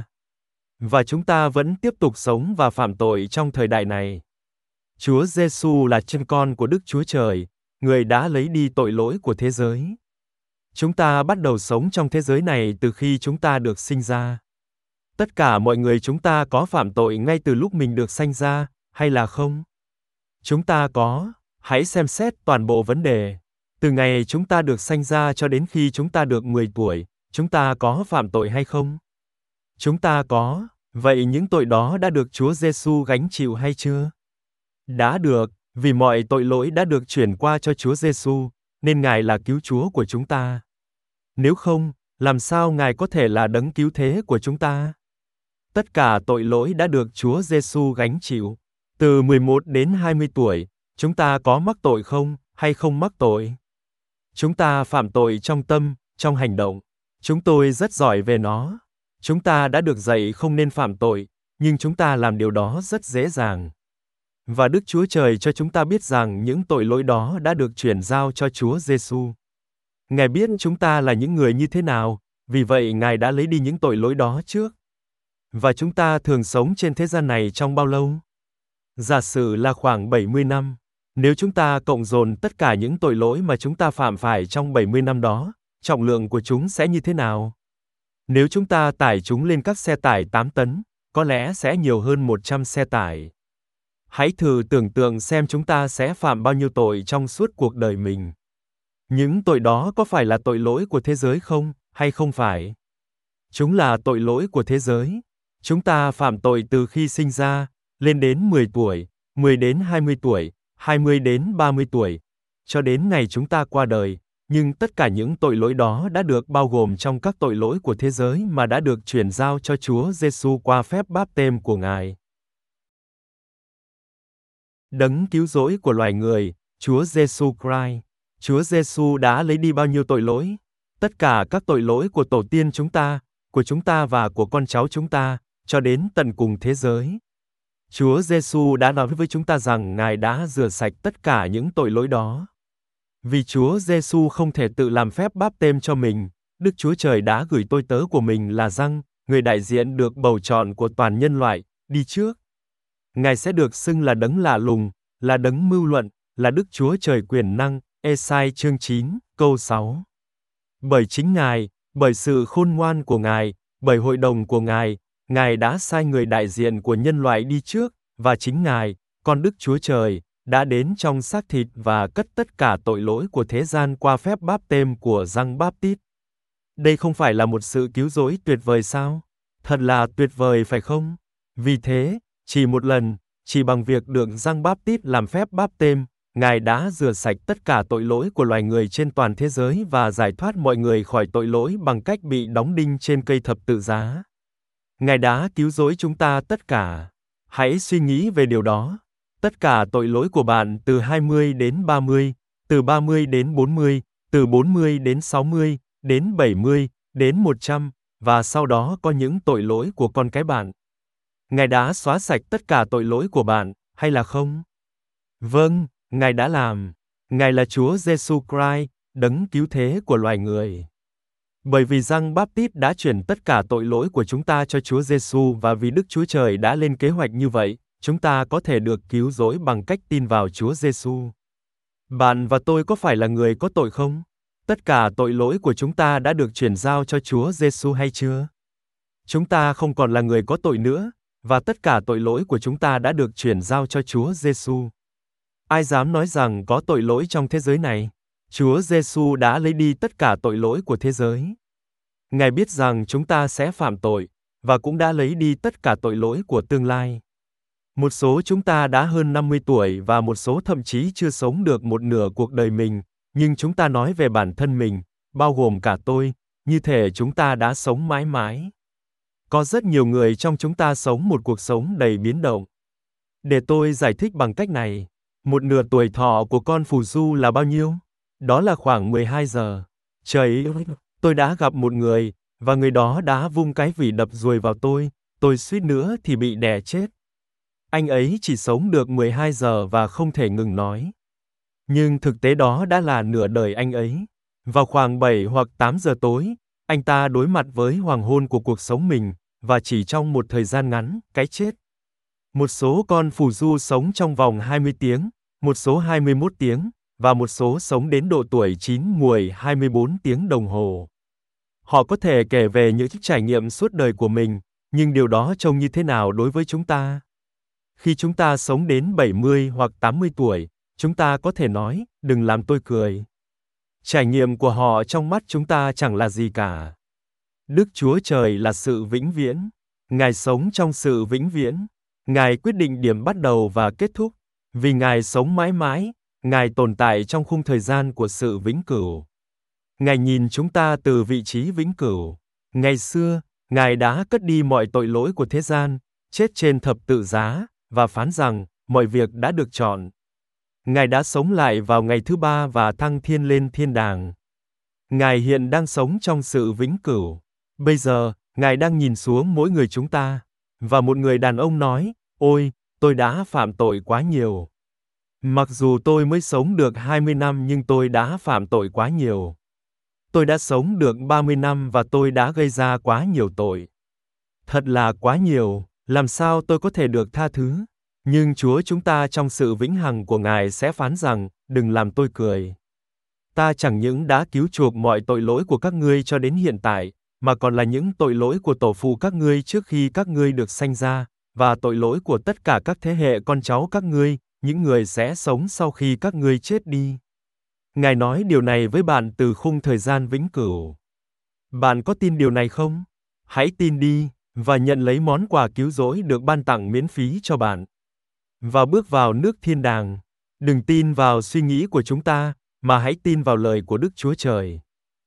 Và chúng ta vẫn tiếp tục sống và phạm tội trong thời đại này. Chúa Giêsu là chân con của Đức Chúa Trời, người đã lấy đi tội lỗi của thế giới. Chúng ta bắt đầu sống trong thế giới này từ khi chúng ta được sinh ra. Tất cả mọi người chúng ta có phạm tội ngay từ lúc mình được sanh ra, hay là không? Chúng ta có. Hãy xem xét toàn bộ vấn đề. Từ ngày chúng ta được sanh ra cho đến khi chúng ta được mười tuổi, chúng ta có phạm tội hay không? Chúng ta có. Vậy những tội đó đã được Chúa Giêsu gánh chịu hay chưa? Đã được, vì mọi tội lỗi đã được chuyển qua cho Chúa Giêsu, nên Ngài là cứu Chúa của chúng ta. Nếu không, làm sao Ngài có thể là đấng cứu thế của chúng ta? Tất cả tội lỗi đã được Chúa Giêsu gánh chịu. Từ mười một đến hai mươi tuổi, chúng ta có mắc tội không, hay không mắc tội? Chúng ta phạm tội trong tâm, trong hành động. Chúng tôi rất giỏi về nó. Chúng ta đã được dạy không nên phạm tội, nhưng chúng ta làm điều đó rất dễ dàng. Và Đức Chúa Trời cho chúng ta biết rằng những tội lỗi đó đã được chuyển giao cho Chúa Giêsu. Ngài biết chúng ta là những người như thế nào, vì vậy Ngài đã lấy đi những tội lỗi đó trước. Và chúng ta thường sống trên thế gian này trong bao lâu? Giả sử là khoảng bảy mươi năm. Nếu chúng ta cộng dồn tất cả những tội lỗi mà chúng ta phạm phải trong bảy mươi năm đó, trọng lượng của chúng sẽ như thế nào? Nếu chúng ta tải chúng lên các xe tải tám tấn, có lẽ sẽ nhiều hơn một trăm xe tải. Hãy thử tưởng tượng xem chúng ta sẽ phạm bao nhiêu tội trong suốt cuộc đời mình. Những tội đó có phải là tội lỗi của thế giới không, hay không phải? Chúng là tội lỗi của thế giới. Chúng ta phạm tội từ khi sinh ra, lên đến mười tuổi, mười đến hai mươi tuổi, hai mươi đến ba mươi tuổi, cho đến ngày chúng ta qua đời, nhưng tất cả những tội lỗi đó đã được bao gồm trong các tội lỗi của thế giới mà đã được chuyển giao cho Chúa Giêsu qua phép báp-têm của Ngài. Đấng cứu rỗi của loài người, Chúa Giêsu Christ. Chúa Giêsu đã lấy đi bao nhiêu tội lỗi? Tất cả các tội lỗi của tổ tiên chúng ta, của chúng ta và của con cháu chúng ta, cho đến tận cùng thế giới. Chúa Giêsu đã nói với chúng ta rằng Ngài đã rửa sạch tất cả những tội lỗi đó. Vì Chúa Giêsu không thể tự làm phép báp-têm cho mình, Đức Chúa Trời đã gửi tôi tớ của mình là Giăng, người đại diện được bầu chọn của toàn nhân loại, đi trước. Ngài sẽ được xưng là đấng lạ lùng, là đấng mưu luận, là Đức Chúa Trời quyền năng, Ê-sai chương chín, câu sáu. Bởi chính Ngài, bởi sự khôn ngoan của Ngài, bởi hội đồng của Ngài, Ngài đã sai người đại diện của nhân loại đi trước, và chính Ngài, con Đức Chúa Trời, đã đến trong xác thịt và cất tất cả tội lỗi của thế gian qua phép báp-têm của Giăng Báp-tít. Đây không phải là một sự cứu rỗi tuyệt vời sao? Thật là tuyệt vời phải không? Vì thế, chỉ một lần, chỉ bằng việc được Giăng Báp-tít làm phép báp-têm, Ngài đã rửa sạch tất cả tội lỗi của loài người trên toàn thế giới và giải thoát mọi người khỏi tội lỗi bằng cách bị đóng đinh trên cây thập tự giá. Ngài đã cứu rỗi chúng ta tất cả. Hãy suy nghĩ về điều đó. Tất cả tội lỗi của bạn từ hai mươi đến ba mươi, từ ba mươi đến bốn mươi, từ bốn mươi đến sáu mươi, đến bảy mươi, đến một trăm, và sau đó có những tội lỗi của con cái bạn. Ngài đã xóa sạch tất cả tội lỗi của bạn, hay là không? Vâng, Ngài đã làm. Ngài là Chúa Giêsu Christ, đấng cứu thế của loài người. Bởi vì Giăng Báp-tít đã chuyển tất cả tội lỗi của chúng ta cho Chúa Giêsu và vì Đức Chúa Trời đã lên kế hoạch như vậy, chúng ta có thể được cứu rỗi bằng cách tin vào Chúa Giêsu. Bạn và tôi có phải là người có tội không? Tất cả tội lỗi của chúng ta đã được chuyển giao cho Chúa Giêsu hay chưa? Chúng ta không còn là người có tội nữa, và tất cả tội lỗi của chúng ta đã được chuyển giao cho Chúa Giêsu. Ai dám nói rằng có tội lỗi trong thế giới này? Chúa Giêsu đã lấy đi tất cả tội lỗi của thế giới. Ngài biết rằng chúng ta sẽ phạm tội, và cũng đã lấy đi tất cả tội lỗi của tương lai. Một số chúng ta đã hơn năm mươi tuổi và một số thậm chí chưa sống được một nửa cuộc đời mình, nhưng chúng ta nói về bản thân mình, bao gồm cả tôi, như thể chúng ta đã sống mãi mãi. Có rất nhiều người trong chúng ta sống một cuộc sống đầy biến động. Để tôi giải thích bằng cách này, một nửa tuổi thọ của con phù du là bao nhiêu? Đó là khoảng mười hai giờ. Trời ơi, tôi đã gặp một người, và người đó đã vung cái vỉ đập ruồi vào tôi, tôi suýt nữa thì bị đè chết. Anh ấy chỉ sống được mười hai giờ và không thể ngừng nói. Nhưng thực tế đó đã là nửa đời anh ấy. Vào khoảng bảy hoặc tám giờ tối, anh ta đối mặt với hoàng hôn của cuộc sống mình, và chỉ trong một thời gian ngắn, cái chết. Một số con phù du sống trong vòng hai mươi tiếng, một số hai mươi mốt tiếng, và một số sống đến độ tuổi chín muồi hai mươi bốn tiếng đồng hồ. Họ có thể kể về những trải nghiệm suốt đời của mình, nhưng điều đó trông như thế nào đối với chúng ta? Khi chúng ta sống đến bảy mươi hoặc tám mươi tuổi, chúng ta có thể nói, đừng làm tôi cười. Trải nghiệm của họ trong mắt chúng ta chẳng là gì cả. Đức Chúa Trời là sự vĩnh viễn. Ngài sống trong sự vĩnh viễn. Ngài quyết định điểm bắt đầu và kết thúc. Vì Ngài sống mãi mãi, Ngài tồn tại trong khung thời gian của sự vĩnh cửu. Ngài nhìn chúng ta từ vị trí vĩnh cửu. Ngày xưa, Ngài đã cất đi mọi tội lỗi của thế gian, chết trên thập tự giá, và phán rằng, mọi việc đã được chọn. Ngài đã sống lại vào ngày thứ ba và thăng thiên lên thiên đàng. Ngài hiện đang sống trong sự vĩnh cửu. Bây giờ, Ngài đang nhìn xuống mỗi người chúng ta. Và một người đàn ông nói, ôi, tôi đã phạm tội quá nhiều. Mặc dù tôi mới sống được hai mươi năm nhưng tôi đã phạm tội quá nhiều. Tôi đã sống được ba mươi năm và tôi đã gây ra quá nhiều tội. Thật là quá nhiều, làm sao tôi có thể được tha thứ? Nhưng Chúa chúng ta trong sự vĩnh hằng của Ngài sẽ phán rằng, đừng làm tôi cười. Ta chẳng những đã cứu chuộc mọi tội lỗi của các ngươi cho đến hiện tại, mà còn là những tội lỗi của tổ phụ các ngươi trước khi các ngươi được sanh ra, và tội lỗi của tất cả các thế hệ con cháu các ngươi, những người sẽ sống sau khi các ngươi chết đi. Ngài nói điều này với bạn từ khung thời gian vĩnh cửu. Bạn có tin điều này không? Hãy tin đi, và nhận lấy món quà cứu rỗi được ban tặng miễn phí cho bạn. và bước vào nước thiên đàng. Đừng tin vào suy nghĩ của chúng ta, mà hãy tin vào lời của Đức Chúa Trời.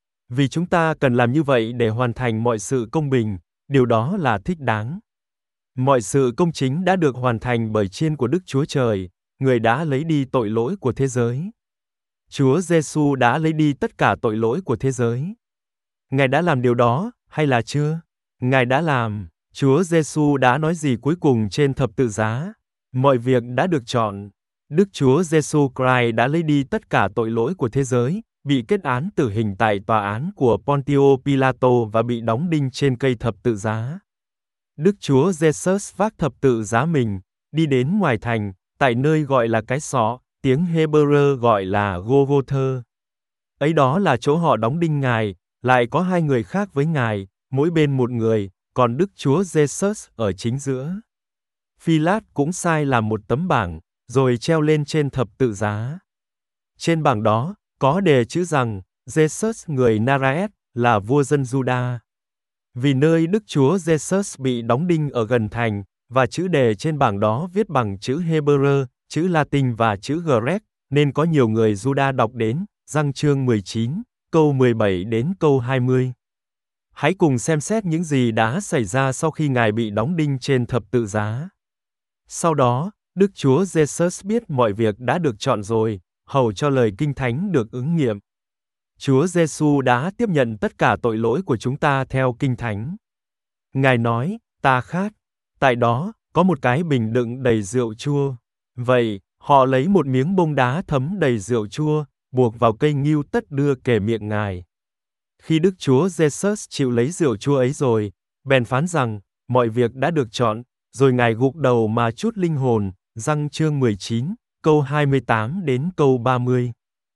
Vì chúng ta cần làm như vậy để hoàn thành mọi sự công bình, điều đó là thích đáng. Mọi sự công chính đã được hoàn thành bởi chiên của Đức Chúa Trời, người đã lấy đi tội lỗi của thế giới. Chúa Giêsu đã lấy đi tất cả tội lỗi của thế giới. Ngài đã làm điều đó, hay là chưa? Ngài đã làm. Chúa Giêsu đã nói gì cuối cùng trên thập tự giá? Mọi việc đã được chọn. Đức Chúa Giêsu Christ đã lấy đi tất cả tội lỗi của thế giới, bị kết án tử hình tại tòa án của Pontio Pilato và bị đóng đinh trên cây thập tự giá. Đức Chúa Jesus vác thập tự giá mình, đi đến ngoài thành, tại nơi gọi là cái sọ, tiếng Hebrew gọi là Golgotha. Ấy đó là chỗ họ đóng đinh Ngài, lại có hai người khác với Ngài, mỗi bên một người, còn Đức Chúa Jesus ở chính giữa. Phi-lát cũng sai làm một tấm bảng, rồi treo lên trên thập tự giá. Trên bảng đó, có đề chữ rằng, Jesus người Nazareth là vua dân Juda. Vì nơi Đức Chúa Jesus bị đóng đinh ở gần thành, và chữ đề trên bảng đó viết bằng chữ Hebrew, chữ Latin và chữ Grec, nên có nhiều người Juda đọc đến, Giăng chương mười chín, câu mười bảy đến câu hai mươi. Hãy cùng xem xét những gì đã xảy ra sau khi Ngài bị đóng đinh trên thập tự giá. Sau đó, Đức Chúa Jesus biết mọi việc đã được chọn rồi, hầu cho lời Kinh Thánh được ứng nghiệm. Chúa Giêsu đã tiếp nhận tất cả tội lỗi của chúng ta theo Kinh Thánh. Ngài nói, ta khát. Tại đó, có một cái bình đựng đầy rượu chua. Vậy, họ lấy một miếng bông đá thấm đầy rượu chua, buộc vào cây ngưu tất đưa kề miệng Ngài. Khi Đức Chúa Jesus chịu lấy rượu chua ấy rồi, bèn phán rằng, mọi việc đã được chọn, rồi Ngài gục đầu mà trút linh hồn, Giăng chương mười chín, câu hai mươi tám đến câu ba mươi.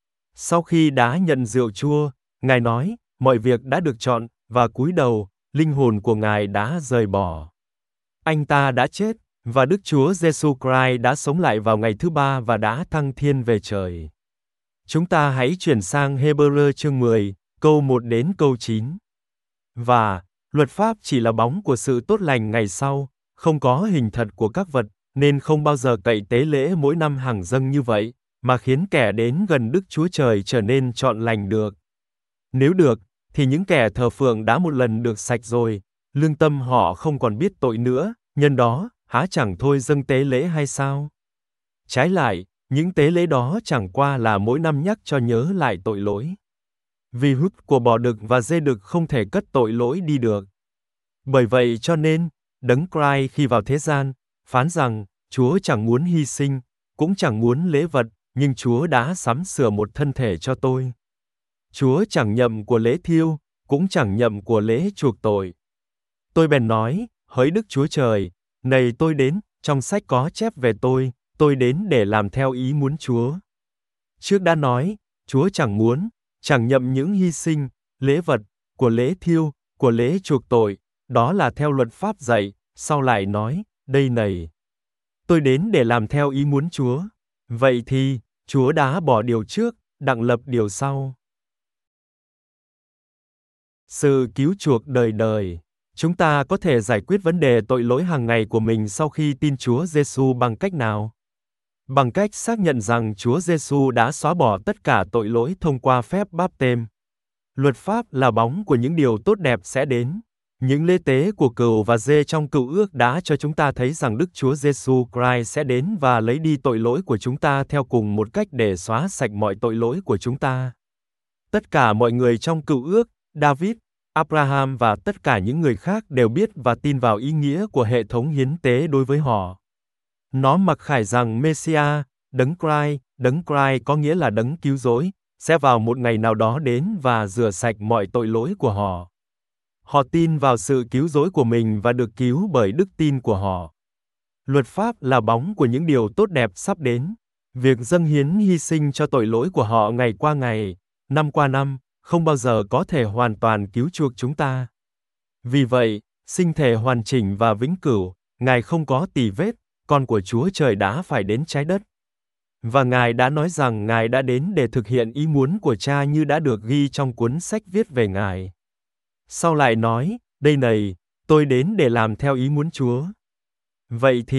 Sau khi đã nhận rượu chua, Ngài nói, mọi việc đã được chọn, và cúi đầu, linh hồn của Ngài đã rời bỏ. Anh ta đã chết, và Đức Chúa Giêsu Christ đã sống lại vào ngày thứ ba và đã thăng thiên về trời. Chúng ta hãy chuyển sang Hebrew chương mười, câu một đến câu chín. Và, luật pháp chỉ là bóng của sự tốt lành ngày sau, không có hình thật của các vật, nên không bao giờ cậy tế lễ mỗi năm hàng dâng như vậy, mà khiến kẻ đến gần Đức Chúa Trời trở nên trọn lành được. Nếu được, thì những kẻ thờ phượng đã một lần được sạch rồi, lương tâm họ không còn biết tội nữa, nhân đó, há chẳng thôi dâng tế lễ hay sao? Trái lại, những tế lễ đó chẳng qua là mỗi năm nhắc cho nhớ lại tội lỗi. Vì hút của bò đực và dê đực không thể cất tội lỗi đi được. Bởi vậy cho nên, Đấng Christ khi vào thế gian, phán rằng, Chúa chẳng muốn hy sinh, cũng chẳng muốn lễ vật, nhưng Chúa đã sắm sửa một thân thể cho tôi. Chúa chẳng nhậm của lễ thiêu, cũng chẳng nhậm của lễ chuộc tội. Tôi bèn nói, hỡi Đức Chúa Trời, này tôi đến, trong sách có chép về tôi, tôi đến để làm theo ý muốn Chúa. Trước đã nói, Chúa chẳng muốn, chẳng nhậm những hy sinh, lễ vật, của lễ thiêu, của lễ chuộc tội, đó là theo luật pháp dạy, sau lại nói, đây này. Tôi đến để làm theo ý muốn Chúa. Vậy thì, Chúa đã bỏ điều trước, đặng lập điều sau. Sự cứu chuộc đời đời. Chúng ta có thể giải quyết vấn đề tội lỗi hàng ngày của mình sau khi tin Chúa Giêsu bằng cách nào? Bằng cách xác nhận rằng Chúa Giêsu đã xóa bỏ tất cả tội lỗi thông qua phép báp-têm. Luật pháp là bóng của những điều tốt đẹp sẽ đến. Những lễ tế của cừu và dê trong Cựu Ước đã cho chúng ta thấy rằng Đức Chúa Giêsu Christ sẽ đến và lấy đi tội lỗi của chúng ta theo cùng một cách để xóa sạch mọi tội lỗi của chúng ta. Tất cả mọi người trong Cựu Ước, David, Abraham và tất cả những người khác đều biết và tin vào ý nghĩa của hệ thống hiến tế đối với họ. Nó mặc khải rằng Messiah, Đấng Christ, Đấng Christ có nghĩa là Đấng cứu rỗi, sẽ vào một ngày nào đó đến và rửa sạch mọi tội lỗi của họ. Họ tin vào sự cứu rỗi của mình và được cứu bởi đức tin của họ. Luật pháp là bóng của những điều tốt đẹp sắp đến. Việc dâng hiến hy sinh cho tội lỗi của họ ngày qua ngày, năm qua năm, không bao giờ có thể hoàn toàn cứu chuộc chúng ta. Vì vậy, sinh thể hoàn chỉnh và vĩnh cửu, Ngài không có tì vết, con của Chúa Trời đã phải đến trái đất. Và Ngài đã nói rằng Ngài đã đến để thực hiện ý muốn của Cha như đã được ghi trong cuốn sách viết về Ngài. Sau lại nói, đây này, tôi đến để làm theo ý muốn Chúa. Vậy thì,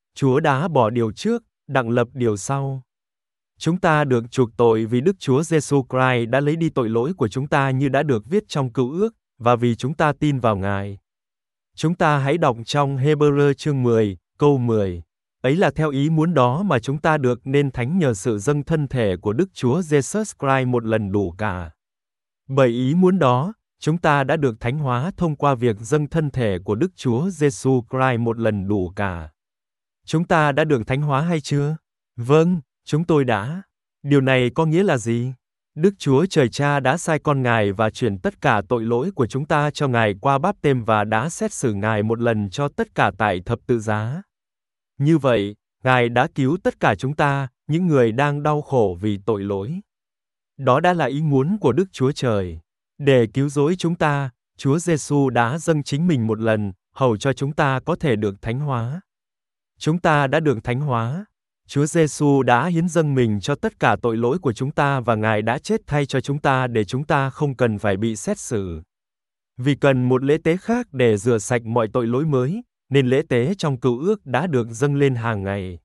Chúa đã bỏ điều trước, đặng lập điều sau. Chúng ta được chuộc tội vì Đức Chúa Giêsu Christ đã lấy đi tội lỗi của chúng ta như đã được viết trong Cựu Ước, và vì chúng ta tin vào Ngài. Chúng ta hãy đọc trong Hê-bơ-rơ chương mười, câu mười. Ấy là theo ý muốn đó mà chúng ta được nên thánh nhờ sự dâng thân thể của Đức Chúa Jesus Christ một lần đủ cả. Bởi ý muốn đó, chúng ta đã được thánh hóa thông qua việc dâng thân thể của Đức Chúa Giêsu Christ một lần đủ cả. Chúng ta đã được thánh hóa hay chưa? Vâng, chúng tôi đã. Điều này có nghĩa là gì? Đức Chúa Trời Cha đã sai con Ngài và chuyển tất cả tội lỗi của chúng ta cho Ngài qua báp têm và đã xét xử Ngài một lần cho tất cả tại thập tự giá. Như vậy, Ngài đã cứu tất cả chúng ta, những người đang đau khổ vì tội lỗi. Đó đã là ý muốn của Đức Chúa Trời. Để cứu rỗi chúng ta, Chúa Giêsu đã dâng chính mình một lần, hầu cho chúng ta có thể được thánh hóa. Chúng ta đã được thánh hóa. Chúa Giêsu đã hiến dâng mình cho tất cả tội lỗi của chúng ta và Ngài đã chết thay cho chúng ta để chúng ta không cần phải bị xét xử. Vì cần một lễ tế khác để rửa sạch mọi tội lỗi mới, nên lễ tế trong Cựu Ước đã được dâng lên hàng ngày.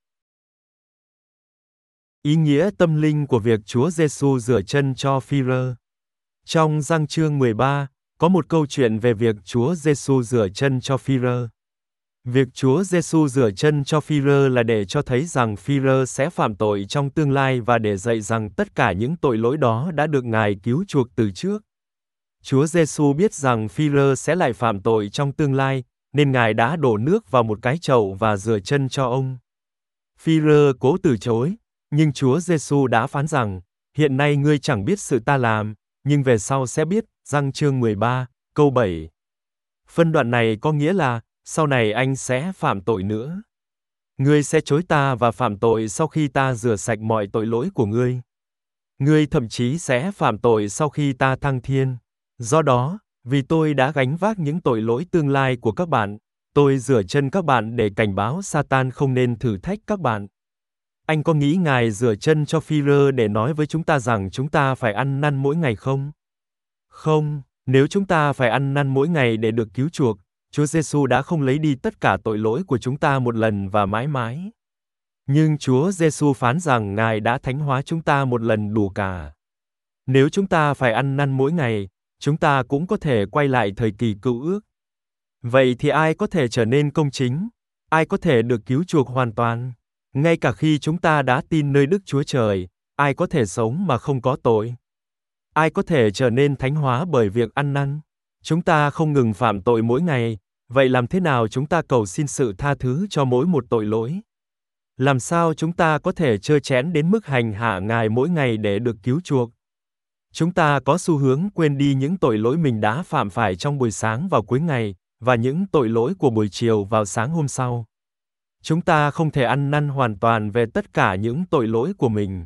Ý nghĩa tâm linh của việc Chúa Giêsu rửa chân cho Phi-rơ. Trong Giăng chương mười ba, có một câu chuyện về việc Chúa Giêsu rửa chân cho Phi-rơ. Việc Chúa Giêsu rửa chân cho Phi-rơ là để cho thấy rằng Phi-rơ sẽ phạm tội trong tương lai và để dạy rằng tất cả những tội lỗi đó đã được Ngài cứu chuộc từ trước. Chúa Giêsu biết rằng Phi-rơ sẽ lại phạm tội trong tương lai, nên Ngài đã đổ nước vào một cái chậu và rửa chân cho ông. Phi-rơ cố từ chối, nhưng Chúa Giêsu đã phán rằng, hiện nay ngươi chẳng biết sự ta làm, nhưng về sau sẽ biết, Giăng chương mười ba, câu bảy. Phân đoạn này có nghĩa là, sau này anh sẽ phạm tội nữa. Ngươi sẽ chối ta và phạm tội sau khi ta rửa sạch mọi tội lỗi của ngươi. Ngươi thậm chí sẽ phạm tội sau khi ta thăng thiên. Do đó, vì tôi đã gánh vác những tội lỗi tương lai của các bạn, tôi rửa chân các bạn để cảnh báo Satan không nên thử thách các bạn. Anh có nghĩ Ngài rửa chân cho Phi-rơ để nói với chúng ta rằng chúng ta phải ăn năn mỗi ngày không? Không, nếu chúng ta phải ăn năn mỗi ngày để được cứu chuộc, Chúa Giêsu đã không lấy đi tất cả tội lỗi của chúng ta một lần và mãi mãi. Nhưng Chúa Giêsu phán rằng Ngài đã thánh hóa chúng ta một lần đủ cả. Nếu chúng ta phải ăn năn mỗi ngày, chúng ta cũng có thể quay lại thời kỳ Cựu Ước. Vậy thì ai có thể trở nên công chính? Ai có thể được cứu chuộc hoàn toàn? Ngay cả khi chúng ta đã tin nơi Đức Chúa Trời, ai có thể sống mà không có tội? Ai có thể trở nên thánh hóa bởi việc ăn năn? Chúng ta không ngừng phạm tội mỗi ngày, vậy làm thế nào chúng ta cầu xin sự tha thứ cho mỗi một tội lỗi? Làm sao chúng ta có thể trơ trẽn đến mức hành hạ Ngài mỗi ngày để được cứu chuộc? Chúng ta có xu hướng quên đi những tội lỗi mình đã phạm phải trong buổi sáng vào cuối ngày, và những tội lỗi của buổi chiều vào sáng hôm sau. Chúng ta không thể ăn năn hoàn toàn về tất cả những tội lỗi của mình.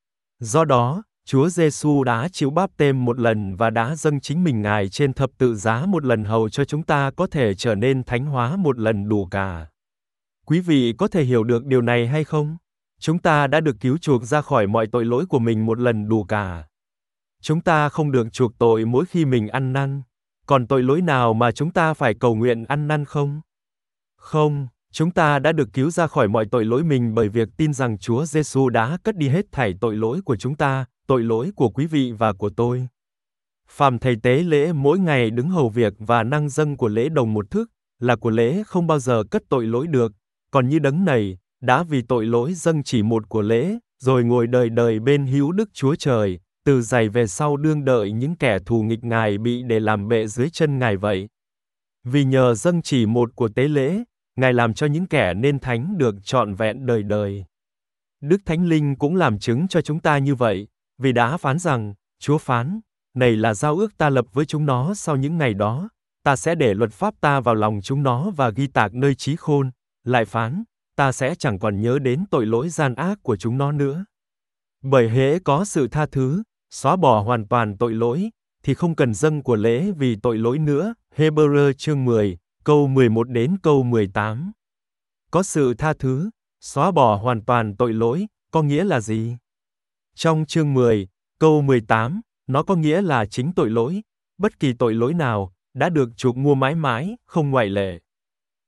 Do đó, Chúa Giêsu đã chịu báp têm một lần và đã dâng chính mình Ngài trên thập tự giá một lần hầu cho chúng ta có thể trở nên thánh hóa một lần đủ cả. Quý vị có thể hiểu được điều này hay không? Chúng ta đã được cứu chuộc ra khỏi mọi tội lỗi của mình một lần đủ cả. Chúng ta không được chuộc tội mỗi khi mình ăn năn. Còn tội lỗi nào mà chúng ta phải cầu nguyện ăn năn không? Không, chúng ta đã được cứu ra khỏi mọi tội lỗi mình bởi việc tin rằng Chúa Giêsu đã cất đi hết thảy tội lỗi của chúng ta, tội lỗi của quý vị và của tôi. Phàm thầy tế lễ mỗi ngày đứng hầu việc và năng dâng của lễ đồng một thức, là của lễ không bao giờ cất tội lỗi được, còn như đấng này, đã vì tội lỗi dâng chỉ một của lễ, rồi ngồi đời đời bên hữu Đức Chúa Trời, từ giày về sau đương đợi những kẻ thù nghịch Ngài bị để làm bệ dưới chân Ngài vậy. Vì nhờ dâng chỉ một của tế lễ, Ngài làm cho những kẻ nên thánh được trọn vẹn đời đời. Đức Thánh Linh cũng làm chứng cho chúng ta như vậy, vì đã phán rằng, Chúa phán, này là giao ước ta lập với chúng nó sau những ngày đó, ta sẽ để luật pháp ta vào lòng chúng nó và ghi tạc nơi trí khôn, lại phán, ta sẽ chẳng còn nhớ đến tội lỗi gian ác của chúng nó nữa. Bởi hễ có sự tha thứ, xóa bỏ hoàn toàn tội lỗi, thì không cần dâng của lễ vì tội lỗi nữa. Hê-bơ-rơ chương mười, câu mười một đến câu mười tám. Có sự tha thứ, xóa bỏ hoàn toàn tội lỗi, có nghĩa là gì? Trong chương mười, câu mười tám, nó có nghĩa là chính tội lỗi, bất kỳ tội lỗi nào, đã được chuộc mua mãi mãi, không ngoại lệ.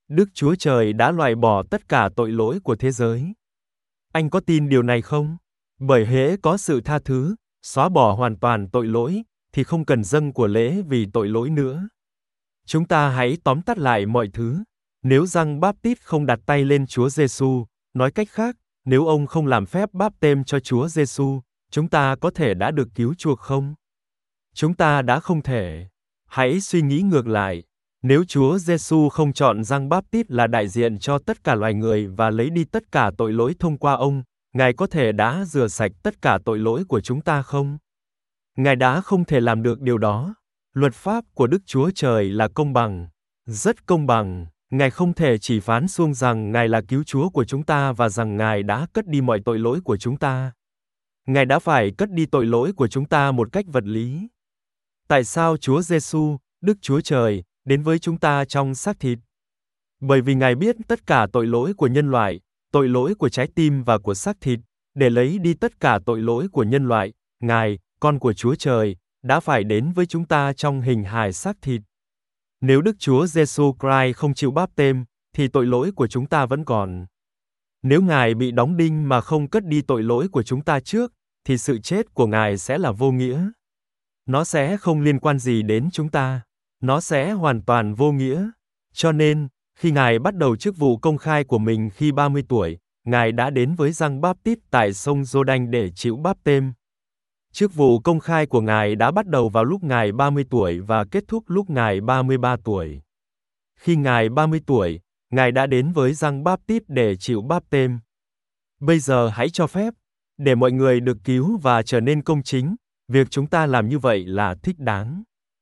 Đức Chúa Trời đã loại bỏ tất cả tội lỗi của thế giới. Anh có tin điều này không? Bởi hễ có sự tha thứ, xóa bỏ hoàn toàn tội lỗi, thì không cần dâng của lễ vì tội lỗi nữa. Chúng ta hãy tóm tắt lại mọi thứ. Nếu Giăng Báp-tít không đặt tay lên Chúa Giêsu, nói cách khác, nếu ông không làm phép báp têm cho Chúa Giêsu, chúng ta có thể đã được cứu chuộc không? Chúng ta đã không thể. Hãy suy nghĩ ngược lại. Nếu Chúa Giêsu không chọn Giăng Báp-tít là đại diện cho tất cả loài người và lấy đi tất cả tội lỗi thông qua ông, Ngài có thể đã rửa sạch tất cả tội lỗi của chúng ta không? Ngài đã không thể làm được điều đó. Luật pháp của Đức Chúa Trời là công bằng, rất công bằng. Ngài không thể chỉ phán xuông rằng Ngài là cứu Chúa của chúng ta và rằng Ngài đã cất đi mọi tội lỗi của chúng ta. Ngài đã phải cất đi tội lỗi của chúng ta một cách vật lý. Tại sao Chúa Giêsu, Đức Chúa Trời, đến với chúng ta trong xác thịt? Bởi vì Ngài biết tất cả tội lỗi của nhân loại, tội lỗi của trái tim và của xác thịt, để lấy đi tất cả tội lỗi của nhân loại, Ngài, Con của Chúa Trời, đã phải đến với chúng ta trong hình hài xác thịt. Nếu Đức Chúa Giêsu Christ không chịu báp têm, thì tội lỗi của chúng ta vẫn còn. Nếu Ngài bị đóng đinh mà không cất đi tội lỗi của chúng ta trước, thì sự chết của Ngài sẽ là vô nghĩa. Nó sẽ không liên quan gì đến chúng ta. Nó sẽ hoàn toàn vô nghĩa. Cho nên, khi Ngài bắt đầu chức vụ công khai của mình khi ba mươi tuổi, Ngài đã đến với Giăng Báp-tít tại sông Giô-đanh để chịu báp têm. Chức vụ công khai của Ngài đã bắt đầu vào lúc Ngài ba mươi tuổi và kết thúc lúc Ngài ba mươi ba tuổi. Khi Ngài ba mươi tuổi, Ngài đã đến với Giăng Báp-tít để chịu báp têm. Bây giờ hãy cho phép, để mọi người được cứu và trở nên công chính, việc chúng ta làm như vậy là thích đáng.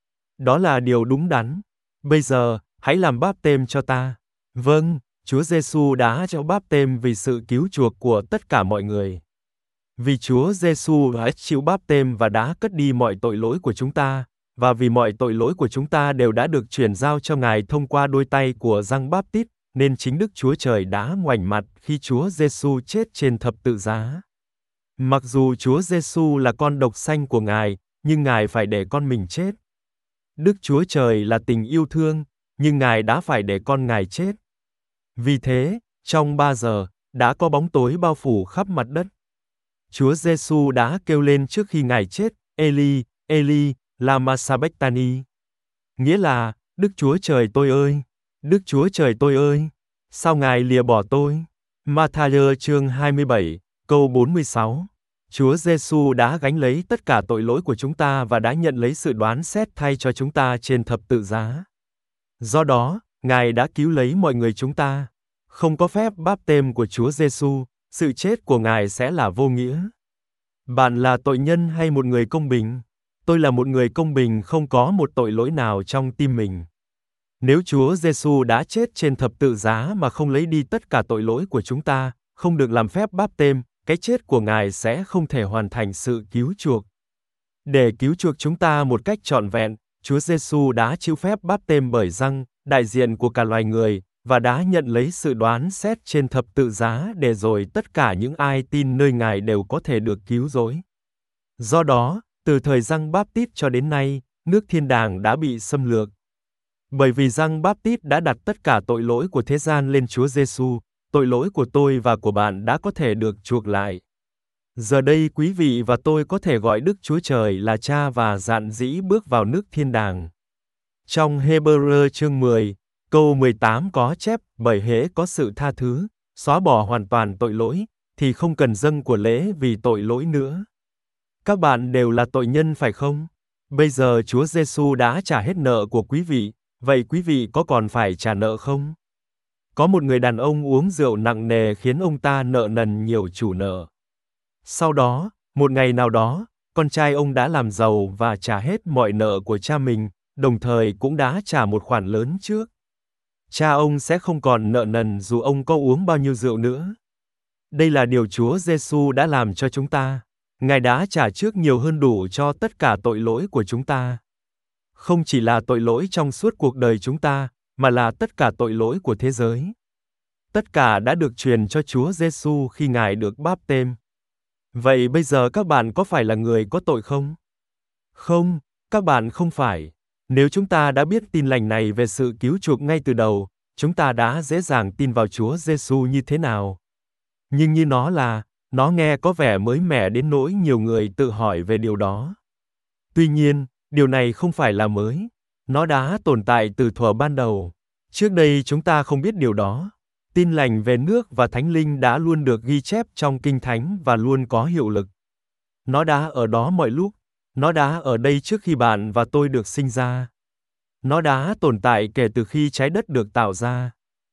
Đó là điều đúng đắn. Bây giờ, hãy làm báp têm cho ta. Vâng, Chúa Giêsu đã cho báp têm vì sự cứu chuộc của tất cả mọi người. Vì Chúa Giêsu đã chịu báp têm và đã cất đi mọi tội lỗi của chúng ta, và vì mọi tội lỗi của chúng ta đều đã được chuyển giao cho Ngài thông qua đôi tay của Giăng Báp-tít, nên chính Đức Chúa Trời đã ngoảnh mặt khi Chúa Giêsu chết trên thập tự giá. Mặc dù Chúa Giêsu là con độc sanh của Ngài, nhưng Ngài phải để con mình chết. Đức Chúa Trời là tình yêu thương, nhưng Ngài đã phải để con Ngài chết. Vì thế, trong ba giờ, đã có bóng tối bao phủ khắp mặt đất. Chúa Giêsu đã kêu lên trước khi Ngài chết, Eli, Eli, lama sabachthani. Nghĩa là, Đức Chúa Trời tôi ơi, Đức Chúa Trời tôi ơi, sao Ngài lìa bỏ tôi? Ma-tha-nhơ chương hai mươi bảy, câu bốn mươi sáu. Chúa Giêsu đã gánh lấy tất cả tội lỗi của chúng ta và đã nhận lấy sự đoán xét thay cho chúng ta trên thập tự giá. Do đó, Ngài đã cứu lấy mọi người chúng ta. Không có phép báp têm của Chúa Giêsu, sự chết của Ngài sẽ là vô nghĩa. Bạn là tội nhân hay một người công bình? Tôi là một người công bình, không có một tội lỗi nào trong tim mình. Nếu Chúa Giêsu đã chết trên thập tự giá mà không lấy đi tất cả tội lỗi của chúng ta, không được làm phép báp têm, cái chết của Ngài sẽ không thể hoàn thành sự cứu chuộc. Để cứu chuộc chúng ta một cách trọn vẹn, Chúa Giêsu đã chịu phép báp têm bởi Giăng, đại diện của cả loài người, và đã nhận lấy sự đoán xét trên thập tự giá để rồi tất cả những ai tin nơi Ngài đều có thể được cứu rỗi. Do đó, từ thời Giăng Báp-tít cho đến nay, nước thiên đàng đã bị xâm lược. Bởi vì Giăng Báp-tít đã đặt tất cả tội lỗi của thế gian lên Chúa Giêsu, tội lỗi của tôi và của bạn đã có thể được chuộc lại. Giờ đây quý vị và tôi có thể gọi Đức Chúa Trời là Cha và dạn dĩ bước vào nước thiên đàng. Trong Hê-bơ-rơ chương mười, câu mười tám có chép, bởi hễ có sự tha thứ, xóa bỏ hoàn toàn tội lỗi, thì không cần dâng của lễ vì tội lỗi nữa. Các bạn đều là tội nhân phải không? Bây giờ Chúa Giêsu đã trả hết nợ của quý vị, vậy quý vị có còn phải trả nợ không? Có một người đàn ông uống rượu nặng nề khiến ông ta nợ nần nhiều chủ nợ. Sau đó, một ngày nào đó, con trai ông đã làm giàu và trả hết mọi nợ của cha mình, đồng thời cũng đã trả một khoản lớn trước. Cha ông sẽ không còn nợ nần dù ông có uống bao nhiêu rượu nữa. Đây là điều Chúa Giêsu đã làm cho chúng ta. Ngài đã trả trước nhiều hơn đủ cho tất cả tội lỗi của chúng ta. Không chỉ là tội lỗi trong suốt cuộc đời chúng ta, mà là tất cả tội lỗi của thế giới. Tất cả đã được truyền cho Chúa Giêsu khi Ngài được báp têm. Vậy bây giờ các bạn có phải là người có tội không? Không, các bạn không phải. Nếu chúng ta đã biết tin lành này về sự cứu chuộc ngay từ đầu, chúng ta đã dễ dàng tin vào Chúa Giêsu như thế nào. Nhưng như nó là, nó nghe có vẻ mới mẻ đến nỗi nhiều người tự hỏi về điều đó. Tuy nhiên, điều này không phải là mới. Nó đã tồn tại từ thuở ban đầu. Trước đây chúng ta không biết điều đó. Tin lành về nước và Thánh Linh đã luôn được ghi chép trong Kinh Thánh và luôn có hiệu lực. Nó đã ở đó mọi lúc. Nó đã ở đây trước khi bạn và tôi được sinh ra. Nó đã tồn tại kể từ khi trái đất được tạo ra.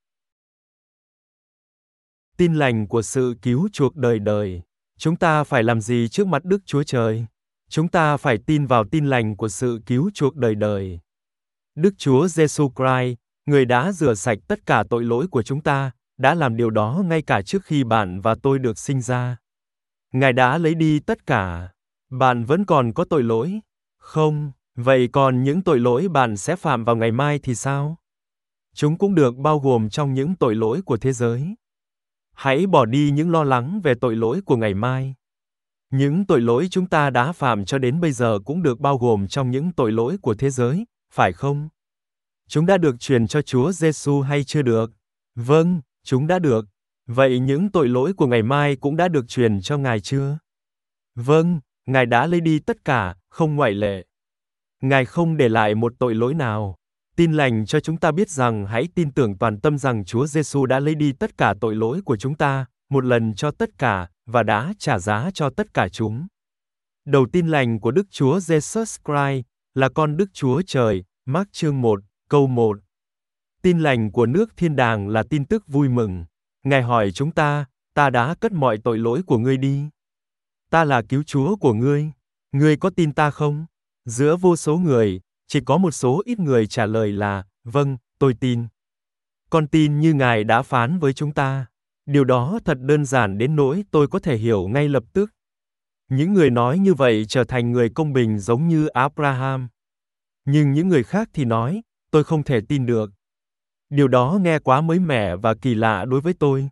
Tin lành của sự cứu chuộc đời đời. Chúng ta phải làm gì trước mặt Đức Chúa Trời? Chúng ta phải tin vào tin lành của sự cứu chuộc đời đời. Đức Chúa Giêsu Christ, người đã rửa sạch tất cả tội lỗi của chúng ta, đã làm điều đó ngay cả trước khi bạn và tôi được sinh ra. Ngài đã lấy đi tất cả. Bạn vẫn còn có tội lỗi? Không, vậy còn những tội lỗi bạn sẽ phạm vào ngày mai thì sao? Chúng cũng được bao gồm trong những tội lỗi của thế giới. Hãy bỏ đi những lo lắng về tội lỗi của ngày mai. Những tội lỗi chúng ta đã phạm cho đến bây giờ cũng được bao gồm trong những tội lỗi của thế giới, phải không? Chúng đã được truyền cho Chúa Giêsu hay chưa được? Vâng, chúng đã được. Vậy những tội lỗi của ngày mai cũng đã được truyền cho Ngài chưa? Vâng, Ngài đã lấy đi tất cả, không ngoại lệ. Ngài không để lại một tội lỗi nào. Tin lành cho chúng ta biết rằng hãy tin tưởng toàn tâm rằng Chúa Giêsu đã lấy đi tất cả tội lỗi của chúng ta, một lần cho tất cả, và đã trả giá cho tất cả chúng. Đầu tin lành của Đức Chúa Jesus Christ là con Đức Chúa Trời, Mác chương một, câu một. Tin lành của nước thiên đàng là tin tức vui mừng. Ngài hỏi chúng ta, ta đã cất mọi tội lỗi của ngươi đi. Ta là cứu Chúa của ngươi. Ngươi có tin ta không? Giữa vô số người, chỉ có một số ít người trả lời là, vâng, tôi tin. Con tin như Ngài đã phán với chúng ta. Điều đó thật đơn giản đến nỗi tôi có thể hiểu ngay lập tức. Những người nói như vậy trở thành người công bình giống như Abraham. Nhưng những người khác thì nói, tôi không thể tin được. Điều đó nghe quá mới mẻ và kỳ lạ đối với tôi.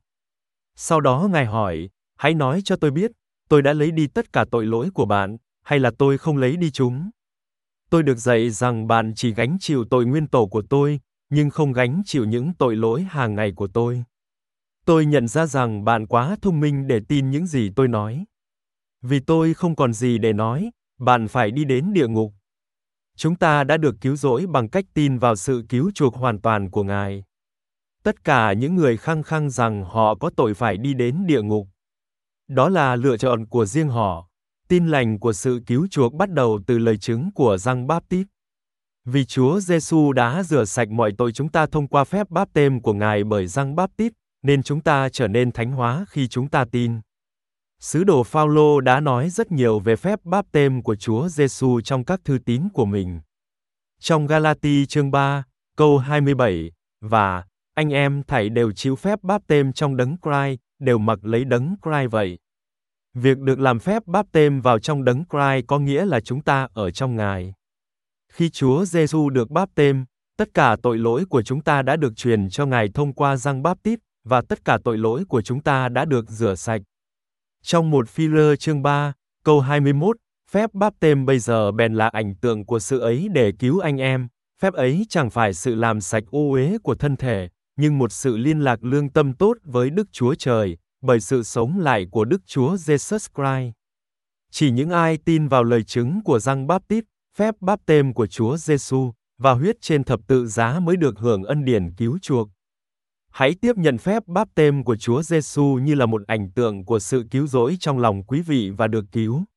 Sau đó Ngài hỏi, hãy nói cho tôi biết, tôi đã lấy đi tất cả tội lỗi của bạn, hay là tôi không lấy đi chúng? Tôi được dạy rằng bạn chỉ gánh chịu tội nguyên tổ của tôi, nhưng không gánh chịu những tội lỗi hàng ngày của tôi. Tôi nhận ra rằng bạn quá thông minh để tin những gì tôi nói. Vì tôi không còn gì để nói, bạn phải đi đến địa ngục. Chúng ta đã được cứu rỗi bằng cách tin vào sự cứu chuộc hoàn toàn của Ngài. Tất cả những người khăng khăng rằng họ có tội phải đi đến địa ngục. Đó là lựa chọn của riêng họ. Tin lành của sự cứu chuộc bắt đầu từ lời chứng của Giăng Báp-tít. Vì Chúa Giêsu đã rửa sạch mọi tội chúng ta thông qua phép báp têm của Ngài bởi Giăng Báp-tít, nên chúng ta trở nên thánh hóa khi chúng ta tin. Sứ đồ Phao-lô đã nói rất nhiều về phép báp têm của Chúa Giêsu trong các thư tín của mình. Trong Ga-la-ti chương ba, câu hai mươi bảy, và anh em thảy đều chịu phép báp têm trong đấng Christ, đều mặc lấy đấng Christ vậy. Việc được làm phép báp têm vào trong đấng Christ có nghĩa là chúng ta ở trong Ngài. Khi Chúa Giêsu được báp têm, tất cả tội lỗi của chúng ta đã được truyền cho Ngài thông qua Giăng Báp-tít, và tất cả tội lỗi của chúng ta đã được rửa sạch. Trong một Phi-rơ chương ba, câu hai mươi mốt, phép báp têm bây giờ bèn là ảnh tượng của sự ấy để cứu anh em. Phép ấy chẳng phải sự làm sạch ô uế của thân thể, nhưng một sự liên lạc lương tâm tốt với Đức Chúa Trời, bởi sự sống lại của Đức Chúa Jesus Christ. Chỉ những ai tin vào lời chứng của Giăng Báp-tít, phép báp têm của Chúa Giêsu và huyết trên thập tự giá mới được hưởng ân điển cứu chuộc. Hãy tiếp nhận phép báp têm của Chúa Giêsu như là một ảnh tượng của sự cứu rỗi trong lòng quý vị và được cứu.